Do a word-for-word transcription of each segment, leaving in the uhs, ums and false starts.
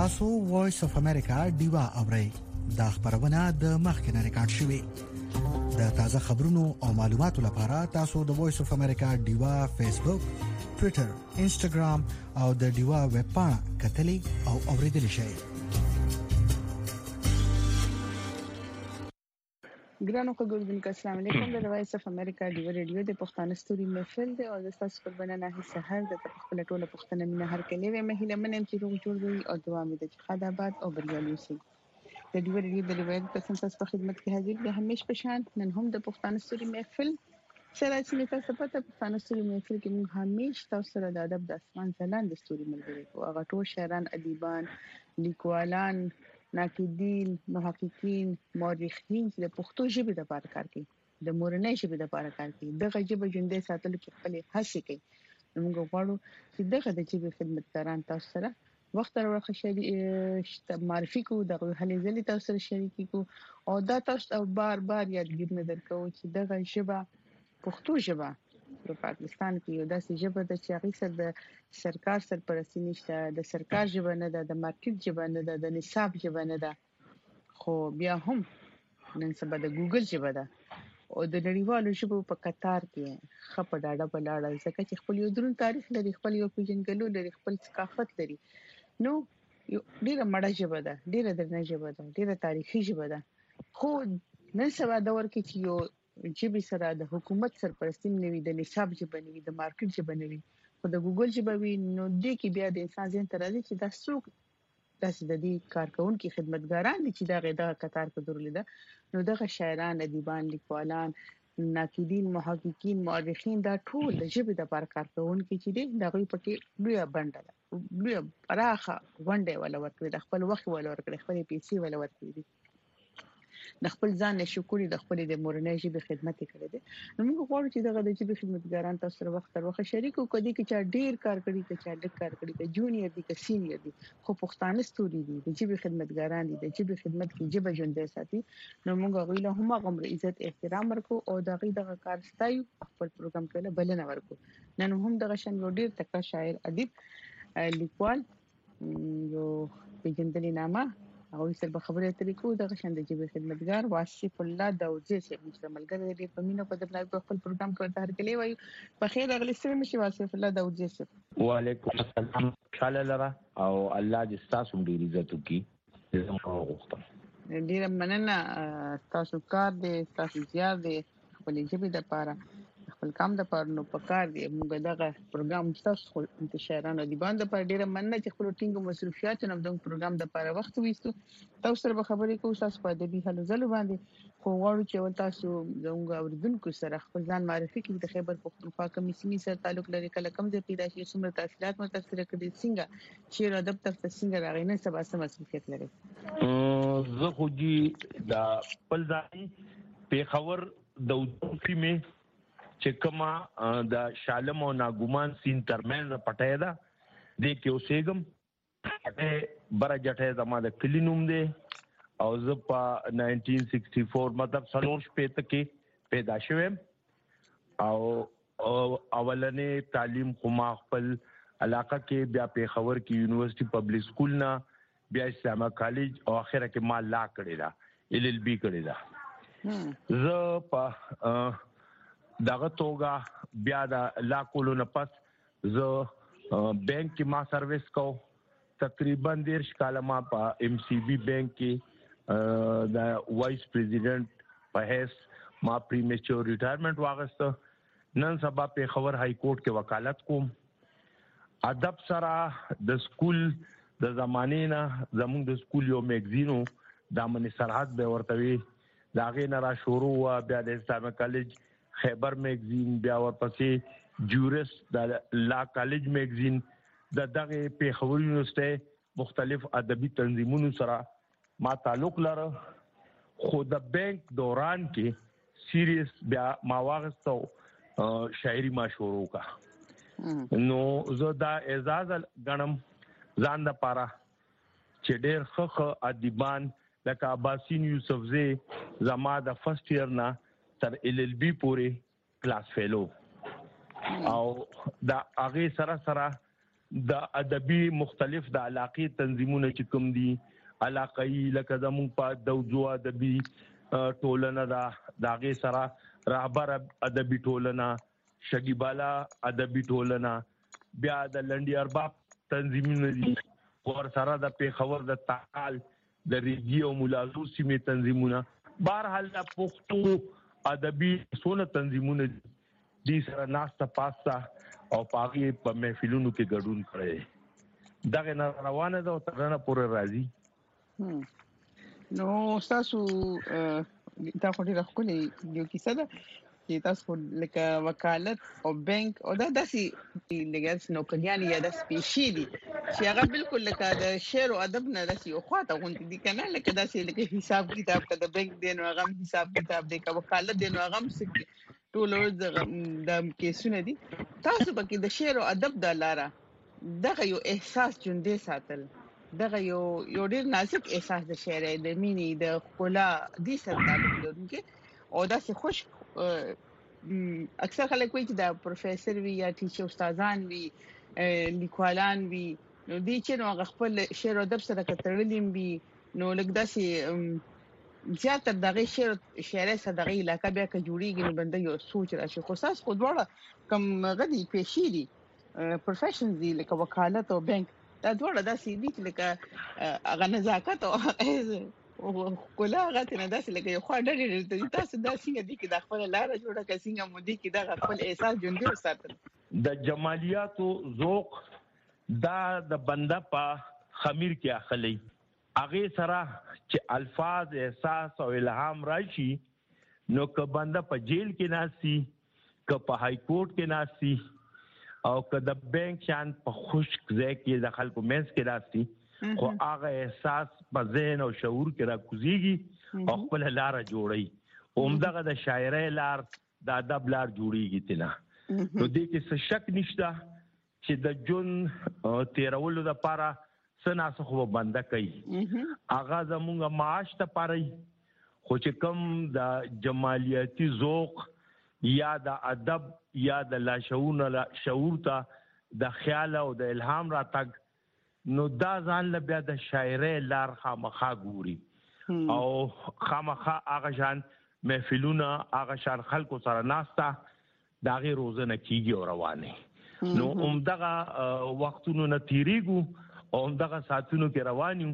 تاسو وایس اف امریکا دیوا اورئ دا خبرونه د مخکنه ریکارډ شوې د تازه خبرونو او معلوماتو لپاره تاسو د وایس اف امریکا دیوا فیسبوک ټوئیټر انسټاګرام او د دیوا ویب پاڼه کتلی او اوریدلی شئ. ګرانو خبرونه السلام علیکم. د وایس اف امریکا دی ریډیو د پښتون ستوري محفل دی او د تاسو پر بنانه سحر د خپل ټوله پښتنه مینه هر کله وې مهله منم چې روغ جوړ وي او دوام دې چې خدابات او بریالي شي. د دی ریډیو د روایت په سنت په خدمت کې حاضر دی همیش په شان نن هم د پښتون ستوري محفل سره چې تاسو پته پښتون ستوري محفل کې موږ همیش تاسو سره د ادب د اسمان ځلان د ستوري ملګری او هغه ټول شاعران ادیبان لیکوالان ناقدین محققین مورخین چې د پښتو ژبې لپاره کار کوي د مورنۍ ژبې لپاره کار کوي دغه ژبه ژوندۍ ساتلو کې خپل هڅې کوي. موږ غواړو چې دغه د ژبې خدمتګاران تاسو سره وخت تر وخت شریک معرفي کو دغه هلې ځلې تاسو سره شریک کو او دا تاسو او بار بار یادګیر درکو چې دغه ژبه پښتو ژبه په پاکستان کې یو داسې ژبه ده چې هغه سره د سرکار سرپرستی نشته د سرکار ژبه نه ده د مارکیټ ژبه نه ده د نصاب ژبه نه ده خو بیا هم نن سبا د ګوګل ژبه ده او د نړیوالو ژبو په قطار کې خپه ډاډه بلاړه ځکه چې خپل یو درون تاریخ لري خپل یو پیژنګلو لري خپل ثقافت لري نو ډیره مړه ژبه ده ډیره درنه ژبه ده ډیره تاریخي ژبه ده خو نن سبا دور کې چې یو ژبه سره د حکومت سرپرستی نوي د نصاب ژبه نوي د مارکیټ ژبه نوي خو د ګوګل ژبه وی نو د کې بیا د انسان ځین تر دې چې د څوک داسې د دې کارکونکو خدمتګاران دي چې دا غدا قطار په درول ده نو دغه شاعران ادیبان لیکوالان ناقدین محققین مورخین دا ټول د ژبې د بار کارکونکو چې دي دغه پټي لوی بندل لوی پراخه ونډه ولا ورکړي د خپل وخت ولا ورکړي خپل پیسې ولا ورکړي د خپل ځان نشکوري د خپل د مورنۍ ژبې خدمت کړي دي نو موږ غواړو چې دغه د ژبې خدمتګاران تاسو سره وخت تر وخت شریک وکړي چې ډیر کار کړي چې ډیر کار کړي چې جونیئر دي چې سینیئر دي خو پښتانه ستوري دي د ژبې خدمتګاران دي د ژبې خدمت کې ژبه ژوندۍ ساتي نو موږ غوښتل هم غوړ عزت احترام ورکو او دغه دغه کار ستایو خپل پروګرام کې بلنه ورکو نن هم دغه شان ډیر تکړه شاعر ادیب لیکوال یو پیژندلې نامه او سره خبرې اترې کوو د غشن د جبه خدمتګار واصف الله داوودزی چې ملګری دی په مینه په دغه خپل پروګرام کې ورته هرکلی وایو په خیر اغلی سره مشي واصف الله داوودزی وعلیکم السلام خاله لرا او الله دې تاسو ډیر عزت وکړي زموږ غوښتنه ډیر مننه تاسو کار دې تاسو زیار دې خپل جبه د پاره خپل کام د پاره نو پکار دی موږ دغه پروګرام تاسو انتشارانو دی باندې پر ډیره مننه چې خپل ټینګ مصروفیات نو د پروګرام د پاره وخت وېستو تاسو سره خبرې کوو تاسو په دې هلو زلو باندې خو غواړو چې تاسو زموږ اوریدونکو سره خپل ځان معرفي کړئ د خیبر پختونخوا کمیسیمي سره تعلق لري کله کم ځای پیدا شي څومره تفصيلات متأثر کړي څنګه چې ادب تر څنګه راغینه سبا سم مسؤلیت لري زه خو جی دا خپل ځای په خبر د اوسې می چې کما د شالم او ناګومان سین ترمنځ پټه ده د کې اوسېګم بر جټه زما د کلینوم دی او زه په نائنټین سکسټي فور مطلب سلور شپې ته کې پیدا شوم او اولنې تعلیم خو ما خپل علاقه کې بیا په خبر کې یونیورسيټي پبلک سکول نه بیا اسلامه کالج او اخره کې ما لا کړی دا ال ال بي کړی دا زه په دغه توګه بیا د لا کولو نه پس زه بانک کې ما سرویس کو تقریبا ډیر کاله ما په ام سی بي بانک کې د وایس پریزیډنټ په هیڅ ما پریمیچور ریټایرمنټ واغسته نن سبا په خبر های کورټ کې وکالت کوم ادب سره د سکول د زمانه نه زموږ د سکول یو میگزینو دامن سرحد به ورتوي داغه نه را شروع وا بیا د اسلامي کالج خیبر میگزین بیا ورپسې جورس د لا کالج میگزین د دغه په خبر یونیورسيټي مختلف ادبي تنظیمونو سره ما تعلق لرو خو د بانک دوران کې سیریس بیا ما واغستو شاعري ما شروع کا نو زه دا اعزاز غنم ځان د پاره چې ډېر خخ ادیبان لکه عباسین یوسفزی زما د فرست ایئر نه تر ال ال بي پورې کلاس فیلو او دا هغه سره سره د ادبي مختلف د علاقې تنظیمونه چې کوم دي علاقې لکه زموږ په دوزو ادبي ټولنه دا داغه سره رهبر ادبي ټولنه شګیبالا ادبي ټولنه بیا د لنډي ارباب تنظیمونه دي ور سره د پیښور د تعال د ریګي او ملازو سیمې تنظیمونه بهرحال د پښتو ادبي سونه تنظیمونه دي سره ناسته پاستا او پاغي په محفلونو کې ګډون کړي دغه نه روانه ده او ترنه پورې راځي نو تاسو دا خو ډیره ښکلې یو کیسه ده چې تاسو لکه وکالت او بانک او دا داسې لګل نوکریان یا د سپیشي دي چې هغه بالکل لکه د شعر او ادب نه داسې یو خواته غونډې دي کنه لکه داسې لکه حساب کتاب کده بانک دی نو هغه حساب کتاب دی که وکالت دی نو هغه ټول د کیسونه دي تاسو پکې د شعر او ادب د لاره دغه یو احساس ژوندې ساتل دغه یو یو ډیر نازک احساس د شعر د مینې د خلا د سره تعلق لرونکي او داسې خوش اکثر خلک وایي چې د پروفیسور وی یا ټیچر استادان وی لیکوالان وی نو دي چې نو خپل شعر او ادب سره کترلیم وی نو لکه داسې زیاتره دغه شعر شعر صدقه علاقه بیا که جوړیږي نو بنده یو سوچ راشي خو تاسو خو دواړه کوم غدي پېشي دي پروفیشنز دي لکه وکالت او بانک دا دواړه داسې دي چې لکه هغه نزاکت او او کله هغه ته نه داسې لکه یو خو ډېر تاسو دا څنګه دي چې د خپل لار جوړه کړئ څنګه مودي کې دا خپل احساس ژوندۍ وساتل د جمالیاتو ذوق دا د بنده په خمیر کې اخلي هغه سره چې الفاظ احساس او الهام راشي نو که بنده په جیل کې ناسي که په های کورټ کې ناسي او که د بانک شان په خشک ځای کې د خلکو منځ کې ناسي خو هغه احساس په ذهن او شعور کې راکوزيږي او خپل لار جوړي اومدغه د شاعرۍ لار د ادب لار جوړيږي تنه نو دې کې څه شک نشته چې د جون تیرولو لپاره سناسو خو بنده کوي اغا زمونږه معاش ته پاري خو چې کوم د جمالیاتي ذوق یا د ادب یا د لاشعور شعور ته د خیال او د الهام راتګ نو دا ځان له بیا د شاعرۍ لار خامخا ګوري او خامخا هغه شان محفلونه هغه شان خلکو سره ناستا داغه روزنه کیږي او روانه نو همدغه وختونو نه تیریږي او دغه ساتونو کې روانیو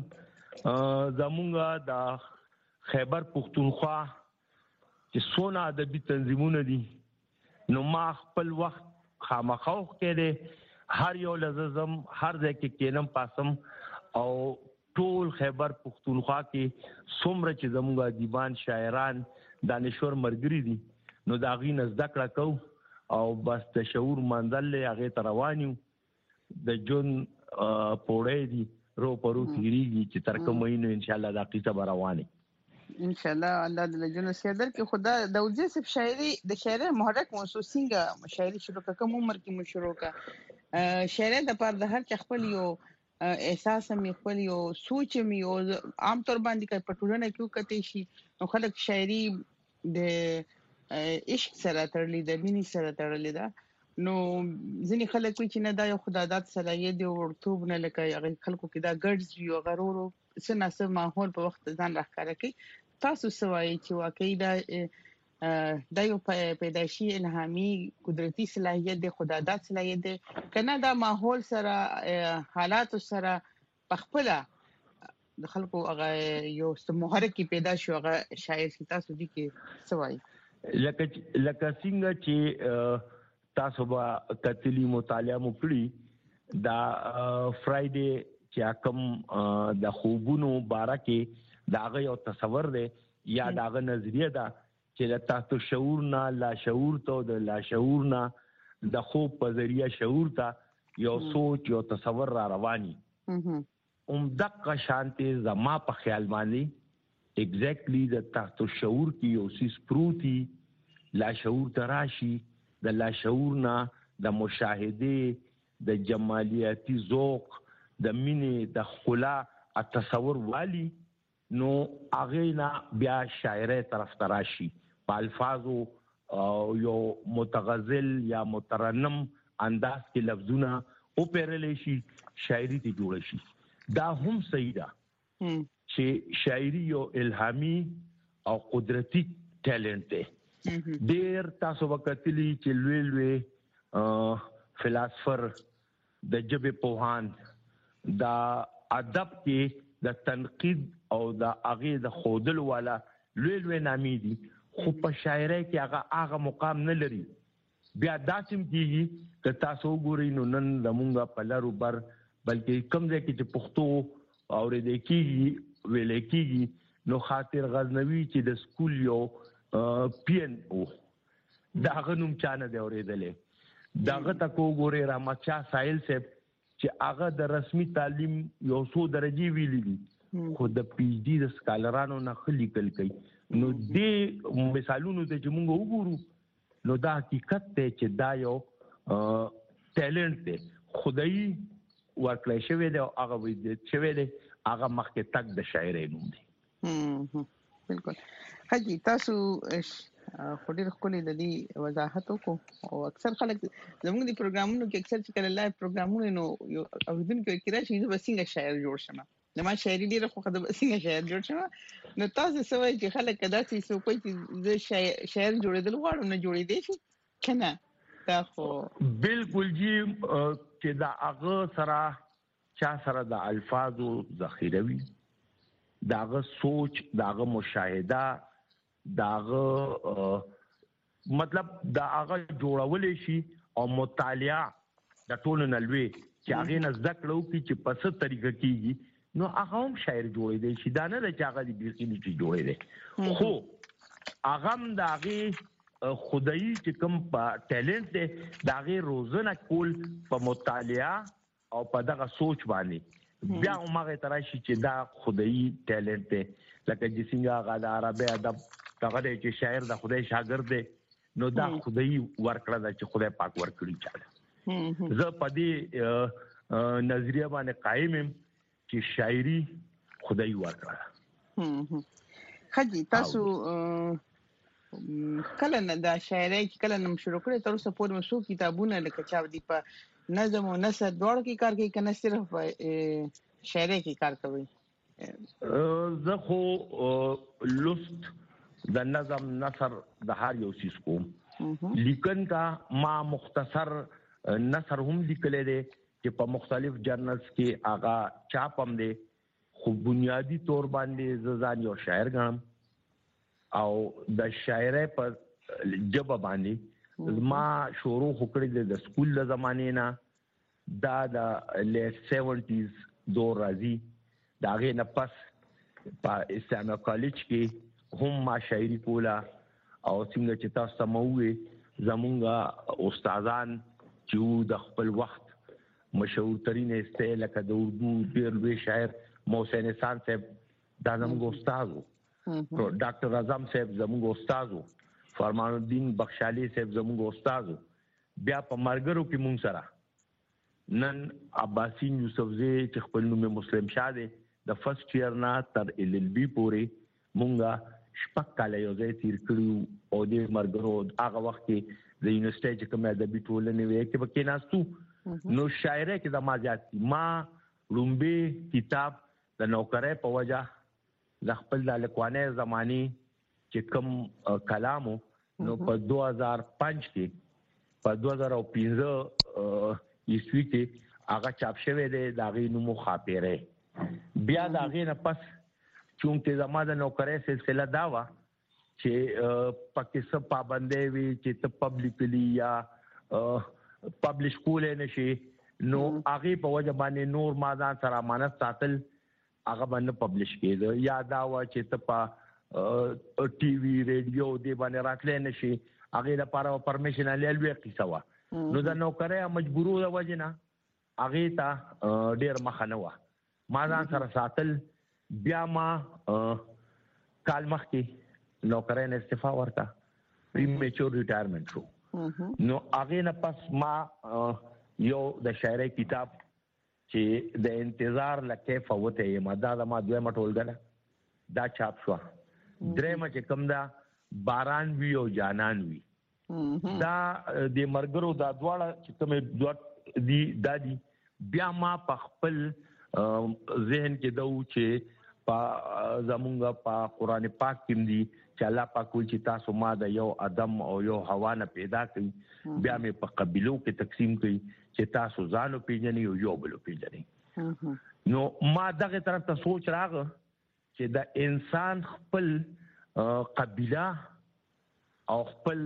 زمونږه د خیبر پختونخوا چې سونه ادبي تنظیمونه دي نو ما خپل وخت خامخوخ کړي هر یو لزم هر ځای کې کینم پاسم او ټول خیبر پختونخوا کې څومره چې زمونږه دیوان شاعران دانشور مرګري دي نو دا غي نزد کړه کو او بس د شعور منزل هغه ته روانیو د جون پوړې دي رو پرو تیریږي چې تر کومه نو ان شاء الله دا قصه روانه ان شاء الله الله د لجنو سیدر کې خدا د وجه شاعري د شاعري محرک محسوسینګه شاعري شروع کوم عمر کې مشروع کا شاعري د پر د هر چ خپل یو احساس مې خپل یو سوچ مې یو عام طور باندې کې پټولنه کیو کته شي نو خلک شاعري د عشق سره تړلې د مینې سره تړلې ده نو ځینې خلک وی چې نه دا یو خدادات صلاحیت دی ورتوب نه لکه هغه خلکو کې دا ګډز یو غرورو سناسه ماحول په وخت ځان راخاره کوي تاسو سوای چې واقعي دا دا یو پیدایشي الهامي قدرتي صلاحیت دی خدادات صلاحیت دی کنه دا ماحول سره حالات سره پخپله د خلکو هغه یو محرک پیدا شو هغه شاعر چې تاسو دي کې سوای لکه لکه څنګه چې تاسو به کتلی مطالعه مو کړی دا فرایډے چې کوم د خوبونو بارکه داغه یو تصور دی یا داغه نظریه ده چې د تاسو شعور نه لا شعور ته د لا شعور نه د خوب په ذریعہ شعور ته یو سوچ یو تصور را رواني اوم دغه شانتي زما په خیال باندې ایگزیکټلی د تاسو شعور کې یو سیس پروتي لا شعور تراشي د لاشعور نه د مشاهده د جمالیاتي ذوق د مینې د خلا التصور والی نو هغه نه بیا شاعرۍ طرف تراشي په الفاظو یو متغزل یا مترنم انداز کې لفظونه او پیرلې شي شاعري ته جوړ شي. دا هم صحیح ده چې شاعري یو الهامي او قدرتي ټیلنټ دی. ډېر تاسو وکتلی چې لوی لوی فلسفر د ژبې پوهان دا ادب کې د تنقید او د هغه د خودل والا لوی لوی نامي دي، خو په شاعرۍ کې هغه هغه مقام نه لري. بیا داسم کیږي چې تاسو ګورئ نو نن زمونږ په لارو بر بلکې کوم ځای کې چې پښتو اورېدل کېږي ویل کېږي نو خاطر غزنوي چې د سکول یو پین او داغه نوم چانه دی اورېدلې. داغه تکو ګوري رحمت شاه ساحل صاحب چې هغه د رسمي تعلیم یو څو درجه ویلي دي، خو د پی ایچ ډي د سکالرانو نه خلی کل کوي. نو دې مثالونو ته چې موږ وګورو نو دا حقیقت دی چې دا یو ټیلنټ دی خدای ورکړی شوی دی او هغه وې شوی دی، هغه مخکې تک د شاعرۍ نوم دی. بالکل حاجی تاسو خو ډېر ښکلي د دې وضاحت وکړو او اکثر خلک زموږ د پروګرامونو کې اکثر چې کله لایو پروګرامونه نو اوریدونکو کې راشي نو څنګه شاعر جوړ شم نو ما شاعري ډېره خوښه ده څنګه شاعر جوړ شم. نو تاسو څه وایي چې خلک داسې څه کوي چې زه شاعر جوړېدل غواړم نه جوړېدی شي کنه؟ دا خو بالکل جی چې دا هغه سره چا سره د الفاظو ذخیره وي، دا هغه سوچ، دا هغه مشاهده، داغه مطلب دا هغه جوړول شي او مطالعه د ټولو نلوي چې هغه نه ذکر وکړي چې په څه طریقه کېږي نو هغه هم شاعر جوړېدی شي. دا نه چې هغه د بیخي نه جوړېدی، خو هغه هم د هغې خدایي چې کوم په ټیلنټ دی د هغې روزنه کول په مطالعه او په دغه سوچ باندې بیا هم هغې ته راشي چې دا خدایي ټیلنټ دی. لکه چې څنګه هغه د عربي ادب هغه دی چې شاعر د خدای شاګرد دی نو دا خدایي ورکړه ده چې خدای پاک ورکړي چاله. زه په دې نظریه باندې قایم یم چې شاعري خدایي ورکړه. حاجی تاسو کله نه دا شاعرۍ چې کله نه شروع کړې تر اوسه پورې مو څو کتابونه لکه چا دي په نظم او نثر دواړو کې کار کوي کنه صرف شاعرۍ کې کار کوي؟ زه خو لست د نظم نثر د هر یو سیس کوم، لیکن کا ما مختصر نثر هم لیکلی دی چې په مختلف جرنلز کې آغا چاپ هم دی، خو بنیادی طور باندې زه ځان یو شاعر ګڼم او د شاعرۍ په ژبه باندې ما شروع وکړې ده د سکول د زمانې نه. دا د لیټ سیونټیز دور راځي، د هغې نه پس په اسلامیه کالج کې هم ما شاعري کوله او څنګه چې تاسو ته مو وویل زمونږ استادان چې د خپل وخت مشهور ترین استه لکه د اردو ډېر لوی شاعر محسن احسان صاحب دا زمونږ استاد و، ډاکټر اعظم صاحب زمونږ استاد و، فرمان الدین بخشالي صاحب زمونږ استاد و. بیا په ملګرو کې مونږ سره نن عباسین یوسفزی چې خپل نوم مسلم شاه دی د فرست ایئر نه تر ال ال بي پورې مونږه شپږ کاله یو ځای تیر کړي او د ملګرو هغه وخت کې د یونیورسيټي چې کوم ادبي ټولنې وې کې به کېناستو نو شاعرۍ کې زما زیات دي. ما لومبي کتاب د نوکرۍ په وجه د خپل د لیکوانۍ زمانې چې کوم کلامو نو په دو هزار پنځ کې په دو هزار پنځه عیسوي کې هغه چاپ شوی دی د هغې نوم خاپیری. بیا د هغې نه پس چونکې زما د نوکرۍ سلسله دا وه چې پکې څه پابندۍ وي چې ته پبلیکلی یا پبلش کولی نه شي نو هغې په وجه باندې نور ما ځان سره امانت ساتل هغه به نه پبلش کېده، یا دا وه چې ته په ټي وي ریډیو دې باندې راتلی نه شي، هغې لپاره پرمیشن هلې لویه کیسه وه. نو د نوکرۍ مجبورو د وجې نه هغې ته ډېر مخه نه وه، ما ځان سره ساتل. بیا ما کال مخکې نوکرۍ نه استعفا ورکړه، پری میچور ریټایرمنټ شو. نو هغې نه پس ما یو د شاعرۍ کتاب چې د انتظار لکیفه وته یم دا زما دویمه ټولګه ده دا چاپ شوه. درېیمه چې کوم ده باران وي او جانان وي، دا د ملګرو دا دواړه چې کومې دوه دی دادی بیا ما په خپل ذهن کې دا و چې په زمونږ په قران پاک کې دی چې الله پاک وایي چې تاسو ما د یو ادم او یو حوا نه پیدا کړی، بیا مې په قبیلو کې تقسیم کړي چې تاسو ځانو پیژنئ او یو بل پیژنئ. نو ما دغه طرف ته سوچ راغی چې د انسان خپل قبیله او خپل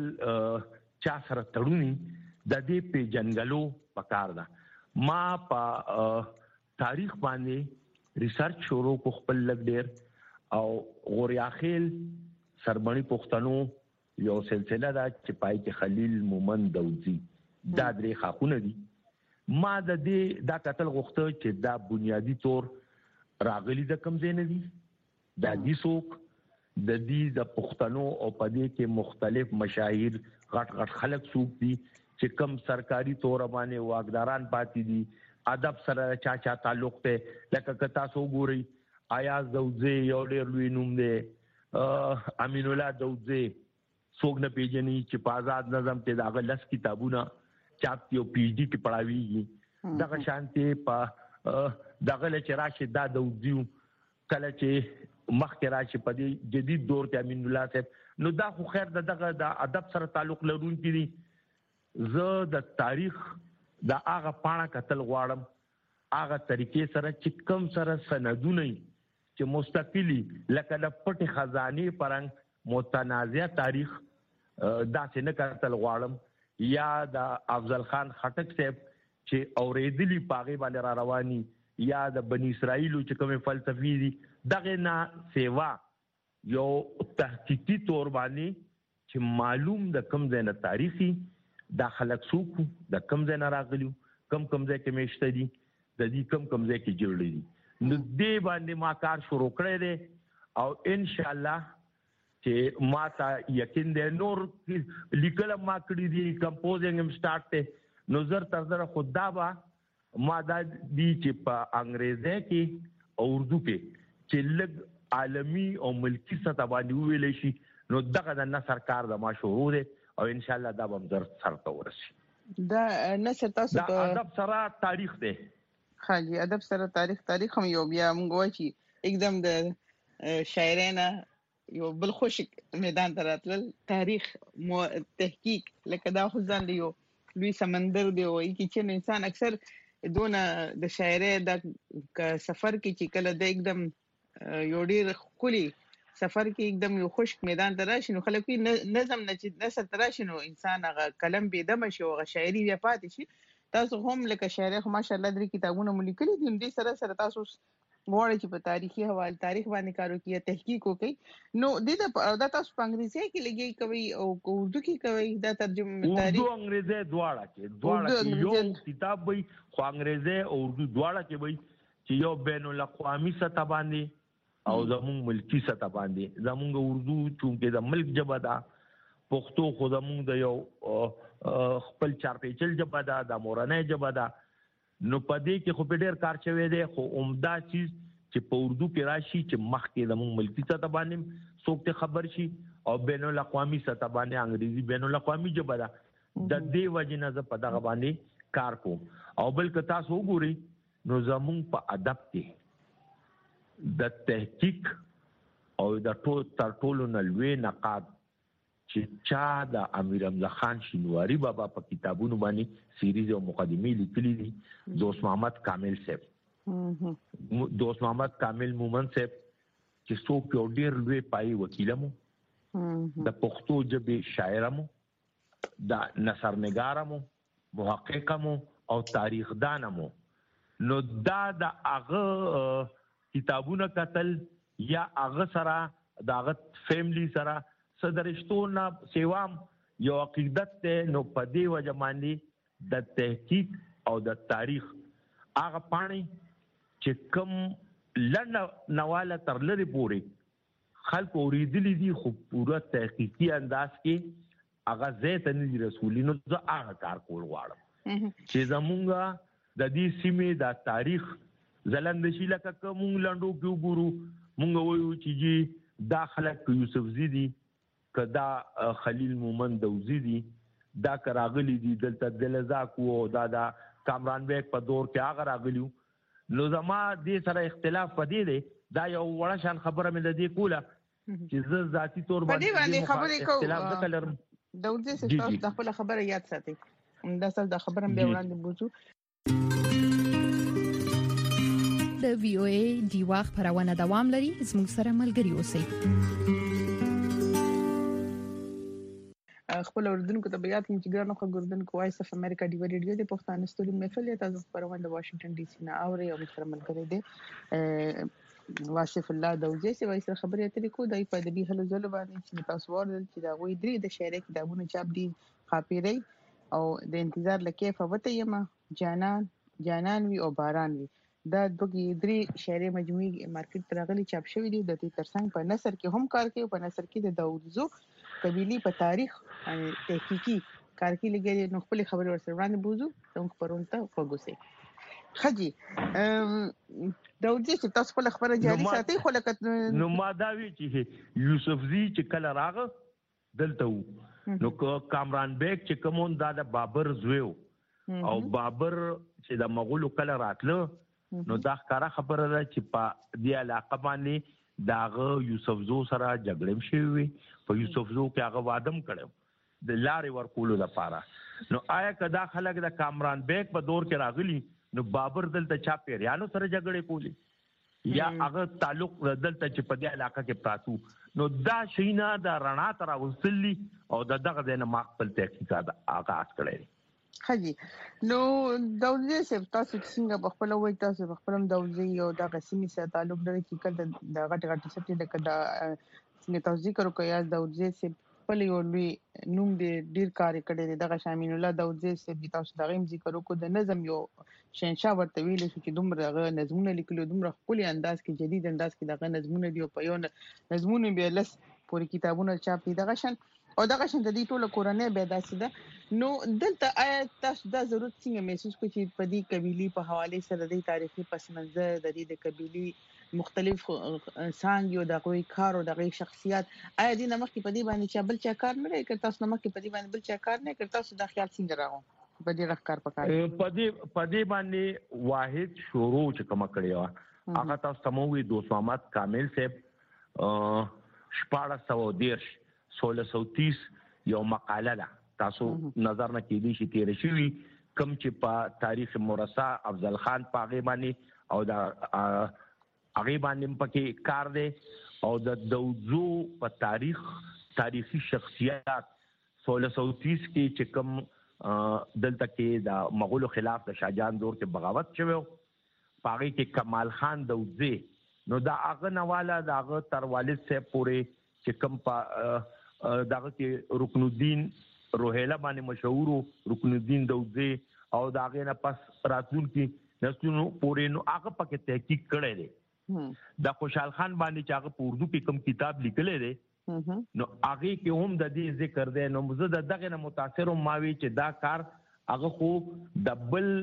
چا سره تړونی د دې پیژنګلو پکار ده. ما په تاریخ باندې ریسرچ شروع کو خپل لګ ډیر او غوریاخیل سربنی پښتنو یو سلسله ده چې پای کې خلیل مومن داودزی دا درې خاخونه دي. ما د دې دا قتل غوښته چې دا بنیادی طور راغلي د کم ځای نه دي، دا دي څوک د دې د پښتنو او پدې کې مختلف مشاهیر غټ غټ خلک څوک دي چې کم سرکاري تور باندې واګداران پاتې دي، ادب سره چا چا تعلق ته لکه کتا سو ګوري آیاز داودزی یو ډېر لوی نوم دی، امین الله داودزی څوک نه پیژني چې په آزاد نظم کې داغه لس کتابونه چاپ یو پی ایچ ډي کې پڑھاویږي. دغه شانتي په دغه لچ راشي دا داودزی کله چې مخکې راشي په دې جدید دور کې امین الله صاحب نو دا خو خیر دغه د ادب سره تعلق لرونکي دي. زه د تاریخ د هغه پاڼه کتل غواړم هغه طریقې سره چې کوم سره سندونه چې مستقلی لکه د پټ خزانه پرنګ متنازع تاریخ دا څنګه کتل غواړم یا د افضل خان خټک صاحب چې اوریدلی پاغه باندې را رواني یا د بنی اسرائیل چې کومه فلسفي دي دغه نه سیوا یو تحقیقي تور باندې چې معلوم د کم ځای نه تاریخي دا خلک څوک د کم ځای نه راغلیو کم کم ځای کې مشته دي د دې کم کم ځای کې جوړلې دي. نو دې باندې ما کار شروع کړی دی او ان شاء الله چې ما ته یقین دی نور لیکل ما کړی دي کمپوزینګ هم سٹارټ ته نو زر تر زر خدا با ما دا دی چې په انګریزي کې او اردو کې چې لګ عالمی او ملکی سطح باندې ویل شي نو دغه د نثر کار د ما شروع دی او ان شاء الله دا به زر سر ته ورسي. دا نثر تاسو ته ادب سره تاریخ دی. خاجي ادب سره تاریخ تاریخ هم یو بیا موږ وایي چې एकदम د شاعرانه یو بل خوش میدان ته راتلل تاریخ مو تحقیق لکه دا خو ځان یو لوی سمندر دی وایي چې انسان اکثر دونه د شاعرۍ د سفر کې چې کله د एकदम یو ډیر خولي سفر کې एकदम یو خشک میدان ته راشي نو خلک نظم نه چې نثر ته راشي نو انسان هغه قلم به دمه شي او شاعري بیا پاتې شي. تاسو هم لکه شاعر خو ماشاءالله درې کتابونه ملیکلي دي دې سره سره تاسو غواړئ چې په تاریخي حواله تاریخ باندې کار وکړئ تحقیق وکړئ نو دې دا تاسو په انګریزي کې لګي کوي او اردو کې کوي دا ترجمه تاریخ اردو انګریزي دواړه کې دواړه کې یو کتاب وي خو انګریزي او اردو دواړه کې وي چې یو بین الاقوامي سطح باندې او زموږ ملکی سطح باندې زموږ اردو چې د ملک ژبه ده پښتو خو زموږ د یو خپل چارپیچل ژبه ده د مورنۍ ژبه ده نو پدې کې خو په ډېر کار شوی دی خو عمده چیز چې په اردو کې راشي چې مخکې زموږ ملکی سطح باندې څوک ته خبر شي او بین الاقوامي سطح باندې انګریزي بین الاقوامي ژبه ده د دې وجې نه زه په دغه باندې کار کوم. او بل که تاسو وګورئ نو زموږ په ادب کې د تحقیق او د ټول تر ټولو نه لوی نقاد چې چا د امیر حمزه خان شینواری بابا په کتابونو باندې سیریز او مقدمه لیکلي دي دوست محمد کامل صاحب دوست محمد کامل مومن صاحب چې څوک یو ډیر لوی پای وکیل مو د پښتو ژبې شاعر مو د نثرنګار مو محقق مو او تاریخ دان مو نو دا د هغه کتابونه کتل یا هغه سره داغه فیملی سره صدرشتونه سیوام یو عقیدت ته نو پدې وجه باندې د تحقیق او د تاریخ هغه پانی چې کوم لړ نواله تر لري پوري خلک اوریدلی دي خو پورا تحقیقي انداز کې هغه زیت نه رسولینو زه هغه کار کول غواړم چې زمونږه د دې سیمې د تاریخ زلند شي لکه کوم لندو کې وګورو مونږ وایو چې دا خلک یوسف زیدی کدا خلیل مومن دوزی دي دا کراغلی دي دلته دلزاک وو دا دا کامران بیگ په دور کې هغه راغلیو. نو زما دې سره اختلاف پدې دی دا یو وړه شان خبره مې د دې کوله چې زه ذاتی طور باندې خبرې کوم اختلاف وکړم. داود زه تاسو د خپل خبره یاد ساتئ. دا څه د خبرم به وړاندې بوزو. د وی او ای دیوا خبرونه دوام لري. زموږ سره ملګري اوسئ. خپل اردوونکو ته بیات کوم چې ګرانو خبردونکو وایس اف امریکا دی ریډیو د پښتون ستوري محفل تاسو خبرونه د واشنگټن ډي سي نه اوري او سره ملګری دي واسف الله دوزي چې وایس خبرې اترې کو دای په دې هلو زلو باندې چې تاسو ورل چې دا وې درې د شاعري کتابونو چاپ دي خاپيري او د انتظار لکه فوته یما جانان جانان وی او باران وی دا دوی درې شاعري مجموعي مارکیټ راغلي چاپ شوی دي د دې ترڅنګ په نثر کې هم کار کوي په نثر کې د داوودزو قبيلي په تاریخ تحقیقي کار کې لګي نو خپل خبرې ورسره وړاندې بوزو څنګه پرونته فوګوسي خجي داوودزي چې تاسو خپل خبره جاري ساتي خو لکه نو ما دا وی چې یوسف زی چې کله راغ دلته نو کامران بیگ چې کومون دا د بابر زویو او بابر چې د مغولو کله راتلو نو دا ښکارا خبره ده چې په دې علاقه باندې داغه یوسف زو سره جګړه شوی په یوسف زو کې هغه وادم کړو د لارې ورکولو لپاره. نو آیا کدا خلک د کامران بیگ په دور کې راغلي نو بابر دلته چا پیریانو سره جګړه کولی یا هغه تعلق دلته چې په دې علاقه کې پراتو نو دا شینا د رڼا تر وصلی او د دغه د ما خپل تحقیقات آغاز کړی. خجي نو داوودزي صاحب تاسو څنګه په خپل وای تاسو په خپلم داوودزي او د قسمي سره تعلق لري چې کله د غټ غټ سټي د کدا څنګه تاسو ذکر کوی از داوودزي صاحب خپل یو لوی نوم دې ډیر کار کړی دی دغه شامل الله داوودزي صاحب تاسو دغه ذکر وکړو د نظم یو شنشا ورته ویل چې دومره نظمونه لیکلو دومره خپل انداز کې جدید انداز کې دغه نظمونه دی په یو نظمونه به لس پوری کتابونه چاپ دي دغه شان او دغه شان د دې ټولو کورنۍ به داسې ده نو دلته آیا تاسو دا ضرورت څنګه محسوس کوئ چې په دې قبيلي په حواله سره د تاریخي پس منظر د دې د قبيلي مختلف څنګه یو د کوئی کار او د شخصیت آیا دې نمخ کې په دې باندې چې بل چا کار نه کوي تاسو نمخ کې په دې باندې بل چا کار نه کوي تاسو د خیال څنګه راغو په دې راکار پکار په دې په دې باندې واحد شروع چې کوم کړی و هغه تاسو تموي دوست محمد کامل صاحب شپاړس سوه دیرش سولہ سو تیس یو مقاله ده تاسو نظر نه کېدی شي تیر شوی کم چې په تاریخ مرصع افضل خان په هغه باندې او د هغه باندې پکې کار دی او د داوودزو په تاریخ تاریخي شخصیت سولہ سو تیس کې چې کم دلته کې د مغولو خلاف د شاهجهان دور کې بغاوت شوی په هغه کې کمال خان داوودزي نو دا هغه نواله د هغه تر والد صاحب پورې چې کم په دغه کې رکن الدین روهیله باندې مشهور رکن الدین داوودزي او داغه نه پس راتلون کې نسلونو پورې نو هغه پکې تحقیق کړی دی د خوشحال خان باندې چې هغه په اردو کې کوم کتاب لیکلی دی نو هغه کې هم د دې ذکر دی نو زه د دغه نه متاثر هم ماوي چې دا کار هغه خو د بل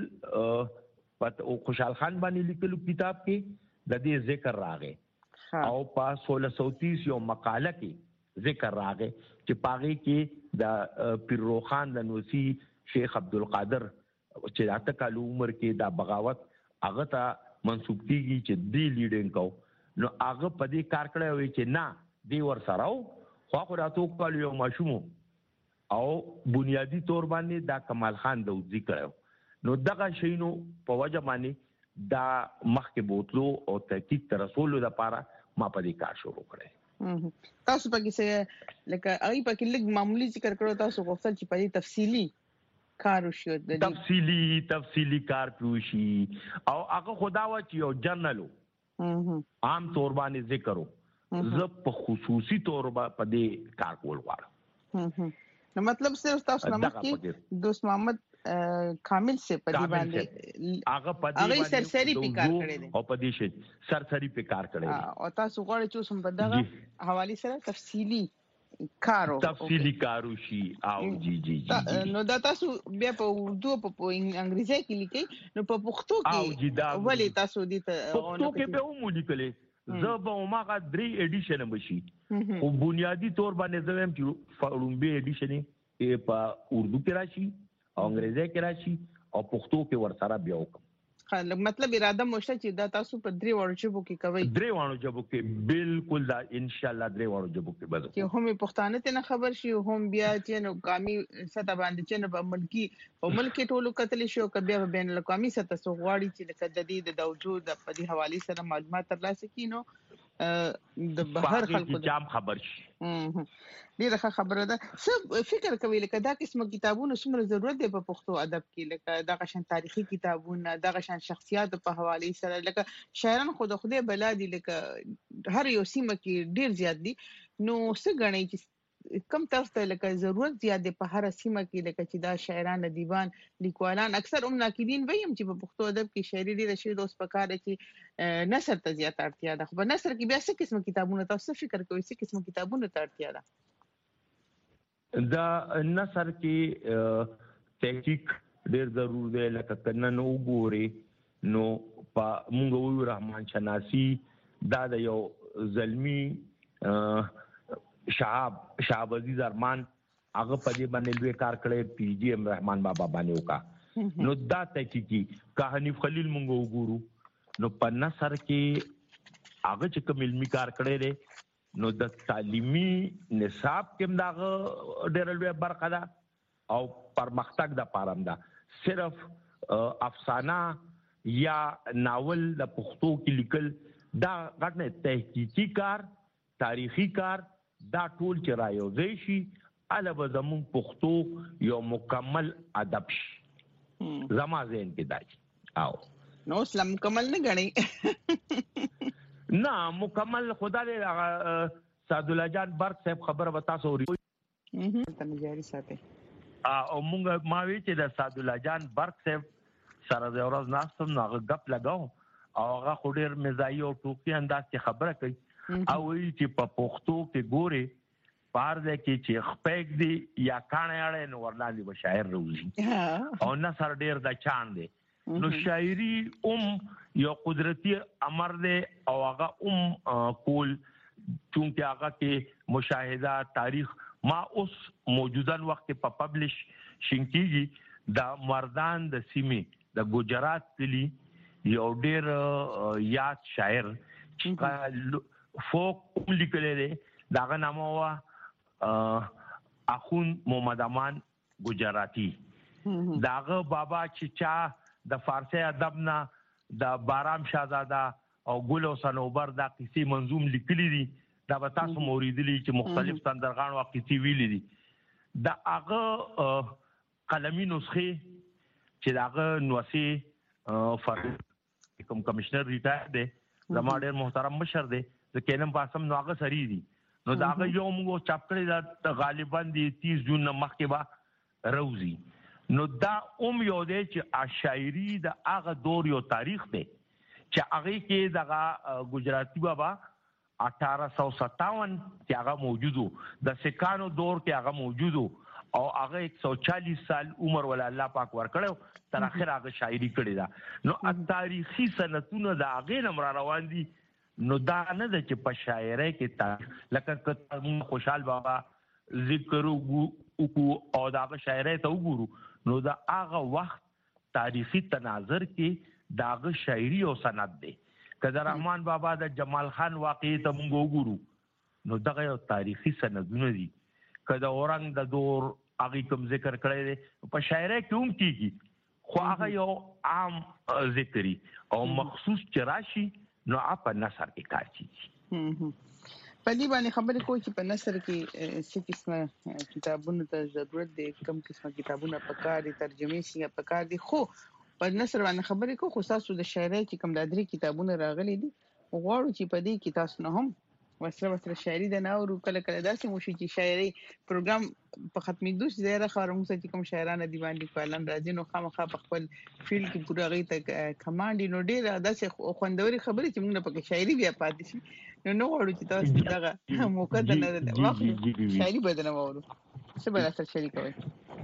په خوشحال خان باندې لیکلو کتاب کې د دې ذکر راغی او په سولہ سو تیس یو مقاله کې ذکر راغی چې پاغي کې د پیر روخان د نوسی شیخ عبدالقادر چې راته کال عمر کې دا بغاوت هغه ته منسوب کیږي چې دی لیډینګ کو نو هغه په دې کار کړی وي چې نه دی ور سره خو خو راتو کال یو ماشوم او بنیادی تور باندې دا کمال خان داوودزي کړو نو دغه شینو په وجه باندې دا مخکې بوتلو او تحقیق تر رسولو لپاره ما په دې کار شروع کړی. تاسو پکې څه لکه ای پکې لګ معمولی ذکر کړو تاسو غوښتل چې په دې تفصیلی کار وشي د تفصیلی تفصیلی کار پوشي او هغه خدا وا چې یو جرنالو عام طور باندې ذکرو زه په خصوصي طور په دې کار کول غواړم نو مطلب صرف تاسو نه مخکې دوست محمد کامل سے په دې باندې هغه په دې باندې سرسری په کار کړی دی او په دې شي سرسری په کار کړی دی او تاسو غواړئ چې سم په دغه حواله سره تفصیلی کارو تفصیلی کارو شي او جی جی جی نو دا تاسو بیا په اردو په انګریزي کې لیکي نو په پښتو کې ولې تاسو دې ته پښتو کې به مو لیکلې زه به ماغه درې ایډیشن مشي او بنیادی طور باندې زم چې فلومبي ایډیشن په اردو کې راشي او انګریزي کې راشي او پښتو کې ورسره بیا وکم. مطلب اراده موشته چې دا تاسو په درې وړو ژبو کې کوي. درې وړو ژبو کې بالکل دا ان شاء الله درې وړو ژبو کې به چې هم پښتانه ته نه خبر شي هم بیا چې نو قومي سطح باندې چې نو په ملکی او ملکی ټولو کتل شي او بیا بین الاقوامي سطح سو غواړي چې لکه د دې د وجود په دې حواله سره معلومات ترلاسه کینو د بهر خلکو جام خبر شي. ډیره خبره ده. څه فکر کوي لکه دا قسمه کتابونو څومره ضرورت دی په پښتو ادب کې لکه دا غشن تاریخي کتابونه دا غشن شخصیت په حواله سره لکه شاعران خود خوده بلا دي لکه هر یو سیمه کې ډیر زیات دي نو څه غنئ چې کم تاسو ته لکه ضرورت زیات دی په هر سیمه کې لکه چې دا شاعران دیوان لیکوالان اکثر هم ناقدین ویم چې په پښتو ادب کې شاعري ډیره شي دوس پکاره چې نثر ته زیات اړتیا ده. خو په نثر کې بیا څه قسم کتابونه تاسو فکر کوئ څه قسم کتابونه ته اړتیا ده؟ دا نثر کې تحقیق ډیر ضرور دی لکه کنه نو ګوري نو په موږ وو رحمان شناسی دا د یو زلمی شعب شعب عزیز ارمان هغه په دې باندې لوی کار کړی پی جی ایم رحمان بابا باندې وکا نو دا تحقیقي کہانی خلیل موږ وګورو نو په نثر کې هغه چې کوم علمي کار کړی دی نو د تعلیمي نصاب کې مداغه ډېر لوی برخه ده او پرمختګ د پارم ده. صرف افسانه یا ناول د پښتو کې لیکل دا غټ نه تحقیقي کار تاریخي کار دا ټول چې رايوځي شي البته زمون پښتو یو مکمل ادب شي. زما ذهن کې دا او نو اسلام مکمل نه غني نه مکمل خدا دې سعد الله جان برق صاحب خبره وتا سوري ته جاری ساتي او مونږ ما وی چې د سعد الله جان برق صاحب سره د ورځ ناستم نو غپ لگاو او هغه خډیر مزایي او ټوکی انداز کې خبره کوي او وی چې په پښتو کې ګوري پار دې کې چې خپېک دی یا کانه اړه نو ورلاندې به شاعر روزي او نه سر ډیر د چاند دی نو شاعري ام یو قدرتی امر دی او هغه ام کول چونکه هغه کې مشاهده تاریخ ما اوس موجودن وخت کې په پبلش شینکیږي د مردان د سیمې د ګجرات کلی یو ډیر یاد شاعر فوک لیکل دی داغه نامه وا اخون محمد امان ګجراتی داغه بابا چې چا د فارسی ادب نه د بارام شاهزاده او ګل حسنوبر دا قصې منظوم لیکلي دي دا به تاسو موریدلی چې مختلف سندرغان او قصې ویلي دي دا هغه قلمي نسخه چې داغه نوسی فرق کوم کمشنر ریټایر دی زما ډېر محترم مشر دی د کینم پاسم نو هغه سری دي نو دا هغه یو موږ چاپ کړی دا غالبا دی تیس جون مخکې با روزي نو دا اوم یو دی چې شاعري د هغه دور یو تاریخ دی چې هغه کې دغه ګجراتی بابا اٹھارہ سو ستاون کې هغه موجودو د سکانو دور کې هغه موجودو او هغه ایک سو چالیس سال عمر ول الله پاک ورکړو تر اخر هغه شاعري کړی دا نو تاریخي سنتونه د هغه نمبر روان دي نو دا نه د چې په شاعرۍ کې تاریخ لکه خوشحال بابا ذکر او او دا شاعرۍ ته وګورو نو دا هغه وخت تاریخي تناظر کې داغه شاعري او سند دی. کله رحمان بابا د جمال خان واقعي ته موږ وګورو نو دغه یو تاریخي سندونه دي. کله اورنګ د دور هغه کوم ذکر کړی دی په شاعرۍ کې هم کیږي خو هغه یو عام ذکري او مخصوص چراشي نو اپ نثر کې کار کیږي. په دې باندې خبرې کوي چې په نثر کې څه قسمه کتابونو ته ضرورت دی کوم قسمه کتابونه په کار دي ترجمه شي په کار دي خو په نثر باندې خبرې کوو خو تاسو د شاعرۍ چې کوم د درې کتابونه راغلي دي غواړو چې په دې کې تاسو نه هم وسره وسره شاعري د ناورو کله کله داسې مو شي چې شاعري پروګرام په ختمېدو شي زیاده خبره موږ چې کوم شاعران دیوان لیکوالان راځي نو خامخا په خپل فیلډ کې پوره غي ته کمانډ نو ډیر داسې خوندوري خبرې چې موږ نه پکې شاعري بیا پاتې شي نو نو غواړو چې تاسو دغه موقع ته نه واخلو شاعري بدنه وورو څه بل اثر شریک کوي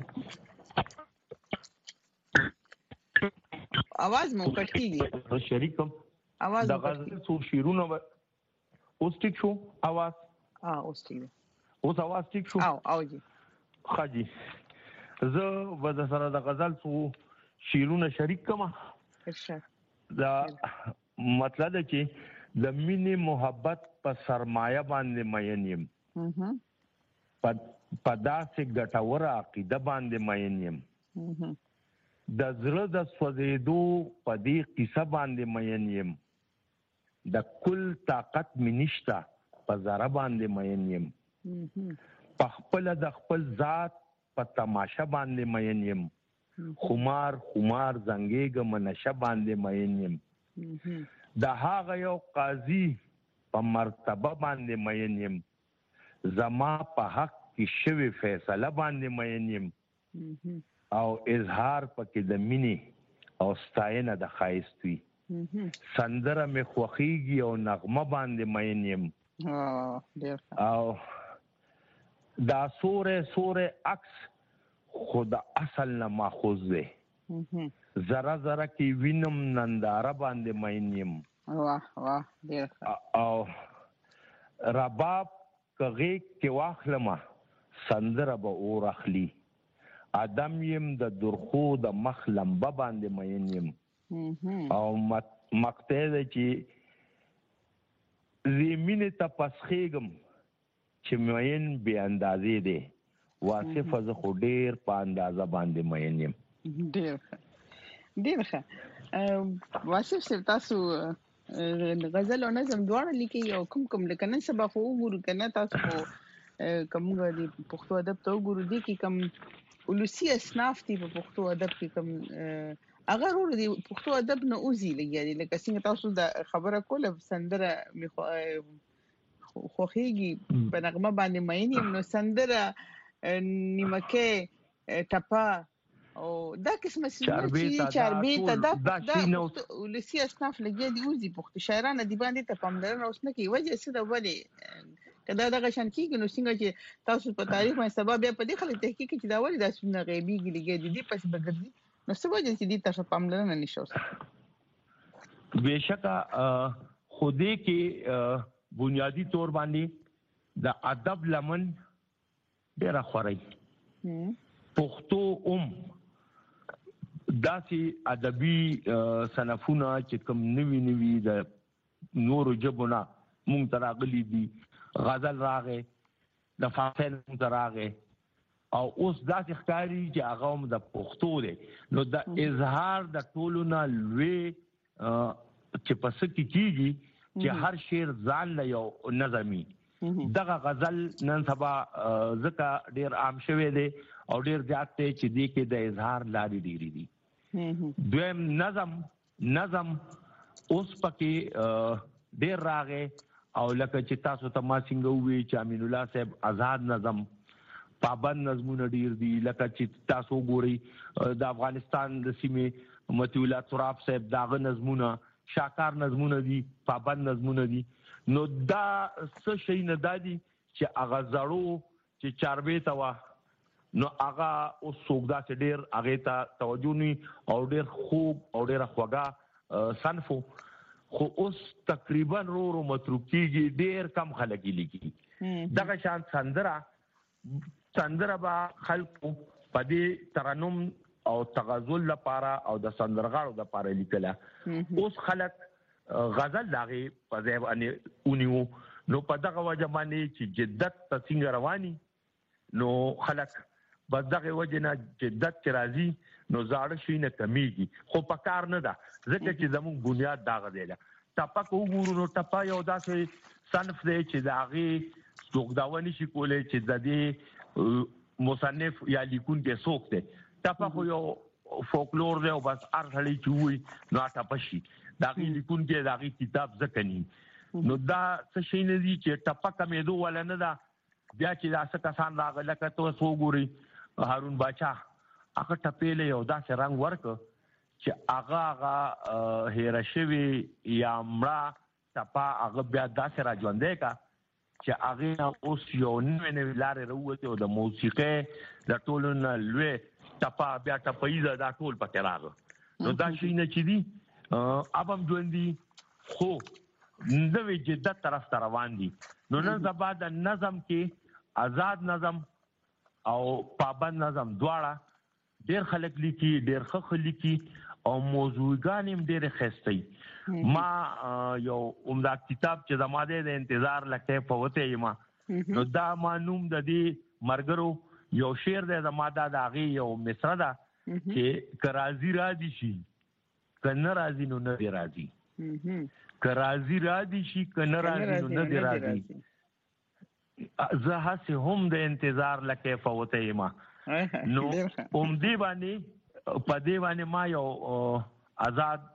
आवाज مو کټ کیږي شریکم आवाज د غزل څو شیرونه اوس ټیک شو आवाज ها اوس ټیک اوس आवाज ټیک شو او او جی خاجي زه وځ سره د غزل څو شیرونه شریک کما ارشاد دا مطلب دی چې د مینې محبت په سرمایه باندې مین یم په په داسې ګټوره عقیده باندې مین یم د زړه د سوځېدو په دې قصه باندې مین یم د کل طاقت مې نشته په ذره باندې مین یم په خپله د خپل ذات په تماشه باندې مین یم خمار خمار زنګېږم نشه باندې مین یم د هغه یو قاضي په مرتبه باندې مین یم زما په حق کې شوی فیصله باندې مین یم او اظهار پکې د مینې او ستاینه د ښایست وي سندره مې خوښیږي او نغمه باندې مین یم او دا سوره سوره عکس خود اصل نه ماخوذ دی زره زره کې وینم ننداره باندې مین یم واه واه ډیر او رباب کغه کې واخلمه سندره به اور اخلي ادم یم د درخو د مخ لمبه باندې مین یم او مقطع دی چې زمینه ته پسخېږم چې مین بې اندازې دی واصف زه خو ډیر په اندازه باندې مین یم ډیر ډیر ښه واصف صاحب تاسو غزل او نظم دواړه لیکي او کوم کوم لکه نن سبا خو وګورو کنه تاسو کوم غوډي پښتو ادب ته وګورو دي کې کوم ولسی اصناف دي په پښتو ادب کې کوم هغه ورو دي پښتو ادب نه اوزي لګي لکه څنګه تاسو د خبره کوله سندره خوخيږي په نغمه باندې مین یم نو سندره نیمکه ټپا او دا قسمه سیمه چاربیته دا دا ولسی اصناف لګي دي اوزي پښتو شاعرانه دي باندې ته پاملرنه اوس نه کوي وجه څه د ولې کدا دا غشن کیږي نو څنګه چې تاسو په تاریخ باندې سبب بیا په دې خلک تحقیق کې دا ولې دا څونه غیبی لګي دي پس بغرضي نو څه وجه چې دي تاسو پاملرنه نشو بهشکه خوده کې بنیادی طور باندې د ادب لمن ډیره خوري پښتو اوم داسي ادبي صنفونه چې کوم نوي نوي د نورو جبونه مونږ تراغلي دي غزل راغې د فاصل مونږ راغې او اوس داسې ښکاری چې هغه هم د پښتو دی نو د اظهار د ټولو نه لوی چې پس کې کیږي چې هر شعر ځان له یو نظمي دغه غزل نن سبا زکه ډیر عام شوی دی او ډیر زیات دی چې دی کې د اظهار لارې ډیری دي دویم نظم نظم اوس پکې ډیر راغې او لکه چې تاسو ته ما څنګه وی چې امین الله صاحب آزاد نظم پابند نظمونه ډیر دي لکه چې تاسو ګوري د افغانستان د سیمې متی الله تراب صاحب داغه نظمونه شاکار نظمونه دي پابند نظمونه دي نو دا څه شي نه دادي چې هغه زړو چې چاربې تا نو هغه اوس سوګدا چې ډیر هغه ته توجه ني او ډیر خوب او ډیر خوګه صنفو خو اوس تقریبا رو رو متروکیږي ډیر کم خلک لیکي دغه شان سندره سندره با خلکو په دې ترنم او تغزل لپاره او د سندرغاړو لپاره لیکله اوس خلک غزل داغه په ځای باندې اونیو نو په دغه وجه باندې چې جدت څنګه رواني نو خلک بس دغه وجه نه جدت چې راځي نو زاړه شي نه کمیږي خو په کار نه ده ځکه چې زموږ بنیاد داغه دی ټپا کو ګورو نو ټپا یو داسې صنف دی چې داغه څوګداونی شي کولای چې د دې مصنف یا لیکون کې څوک دی ټپا خو یو فولکلور دی او بس ارغلی چوي نو ټپا شي داغه لیکون کې داغه کتاب ځکني نو دا څه شي نه دي چې ټپا کمېدو ولا نه دا بیا چې دا څه کسان راغله کته سو ګوري هارون باچا هغه ټپېله یو داسې رنگ ورک چې هغه هغه هیرشوي یا مړه ټپا هغه بیا داسې را ژوندې کا چې هغه اوس یو نوې نوې لارې راوته او د موسیقي د ټولو نه لوی ټپا بیا ټپایزه دا ټول پکې راغله نو دا شي نه چې دي ابم ژوندۍ خو نوې جدت طرف ته روان دي نو نن سبا د نظم کې آزاد نظم او پابند نظم دواړه ډیر خلک لیکي ډیر ښه لیکي او موضوعګان هم ډیر خسته ما یو عمده کتاب چې زماده د انتظار لکه فوته یما نو دا معلوم د دې مرګرو یو شعر د زماده د اغي یو مصره ده چې کرازی را دي شي کنه راځي نو نه دی راځي کرازی را دي شي کنه راځي نو نه دی راځي زه هسه هم د انتظار لکه فوته یما نو اوم دی باندې په دی باندې ما یو آزاد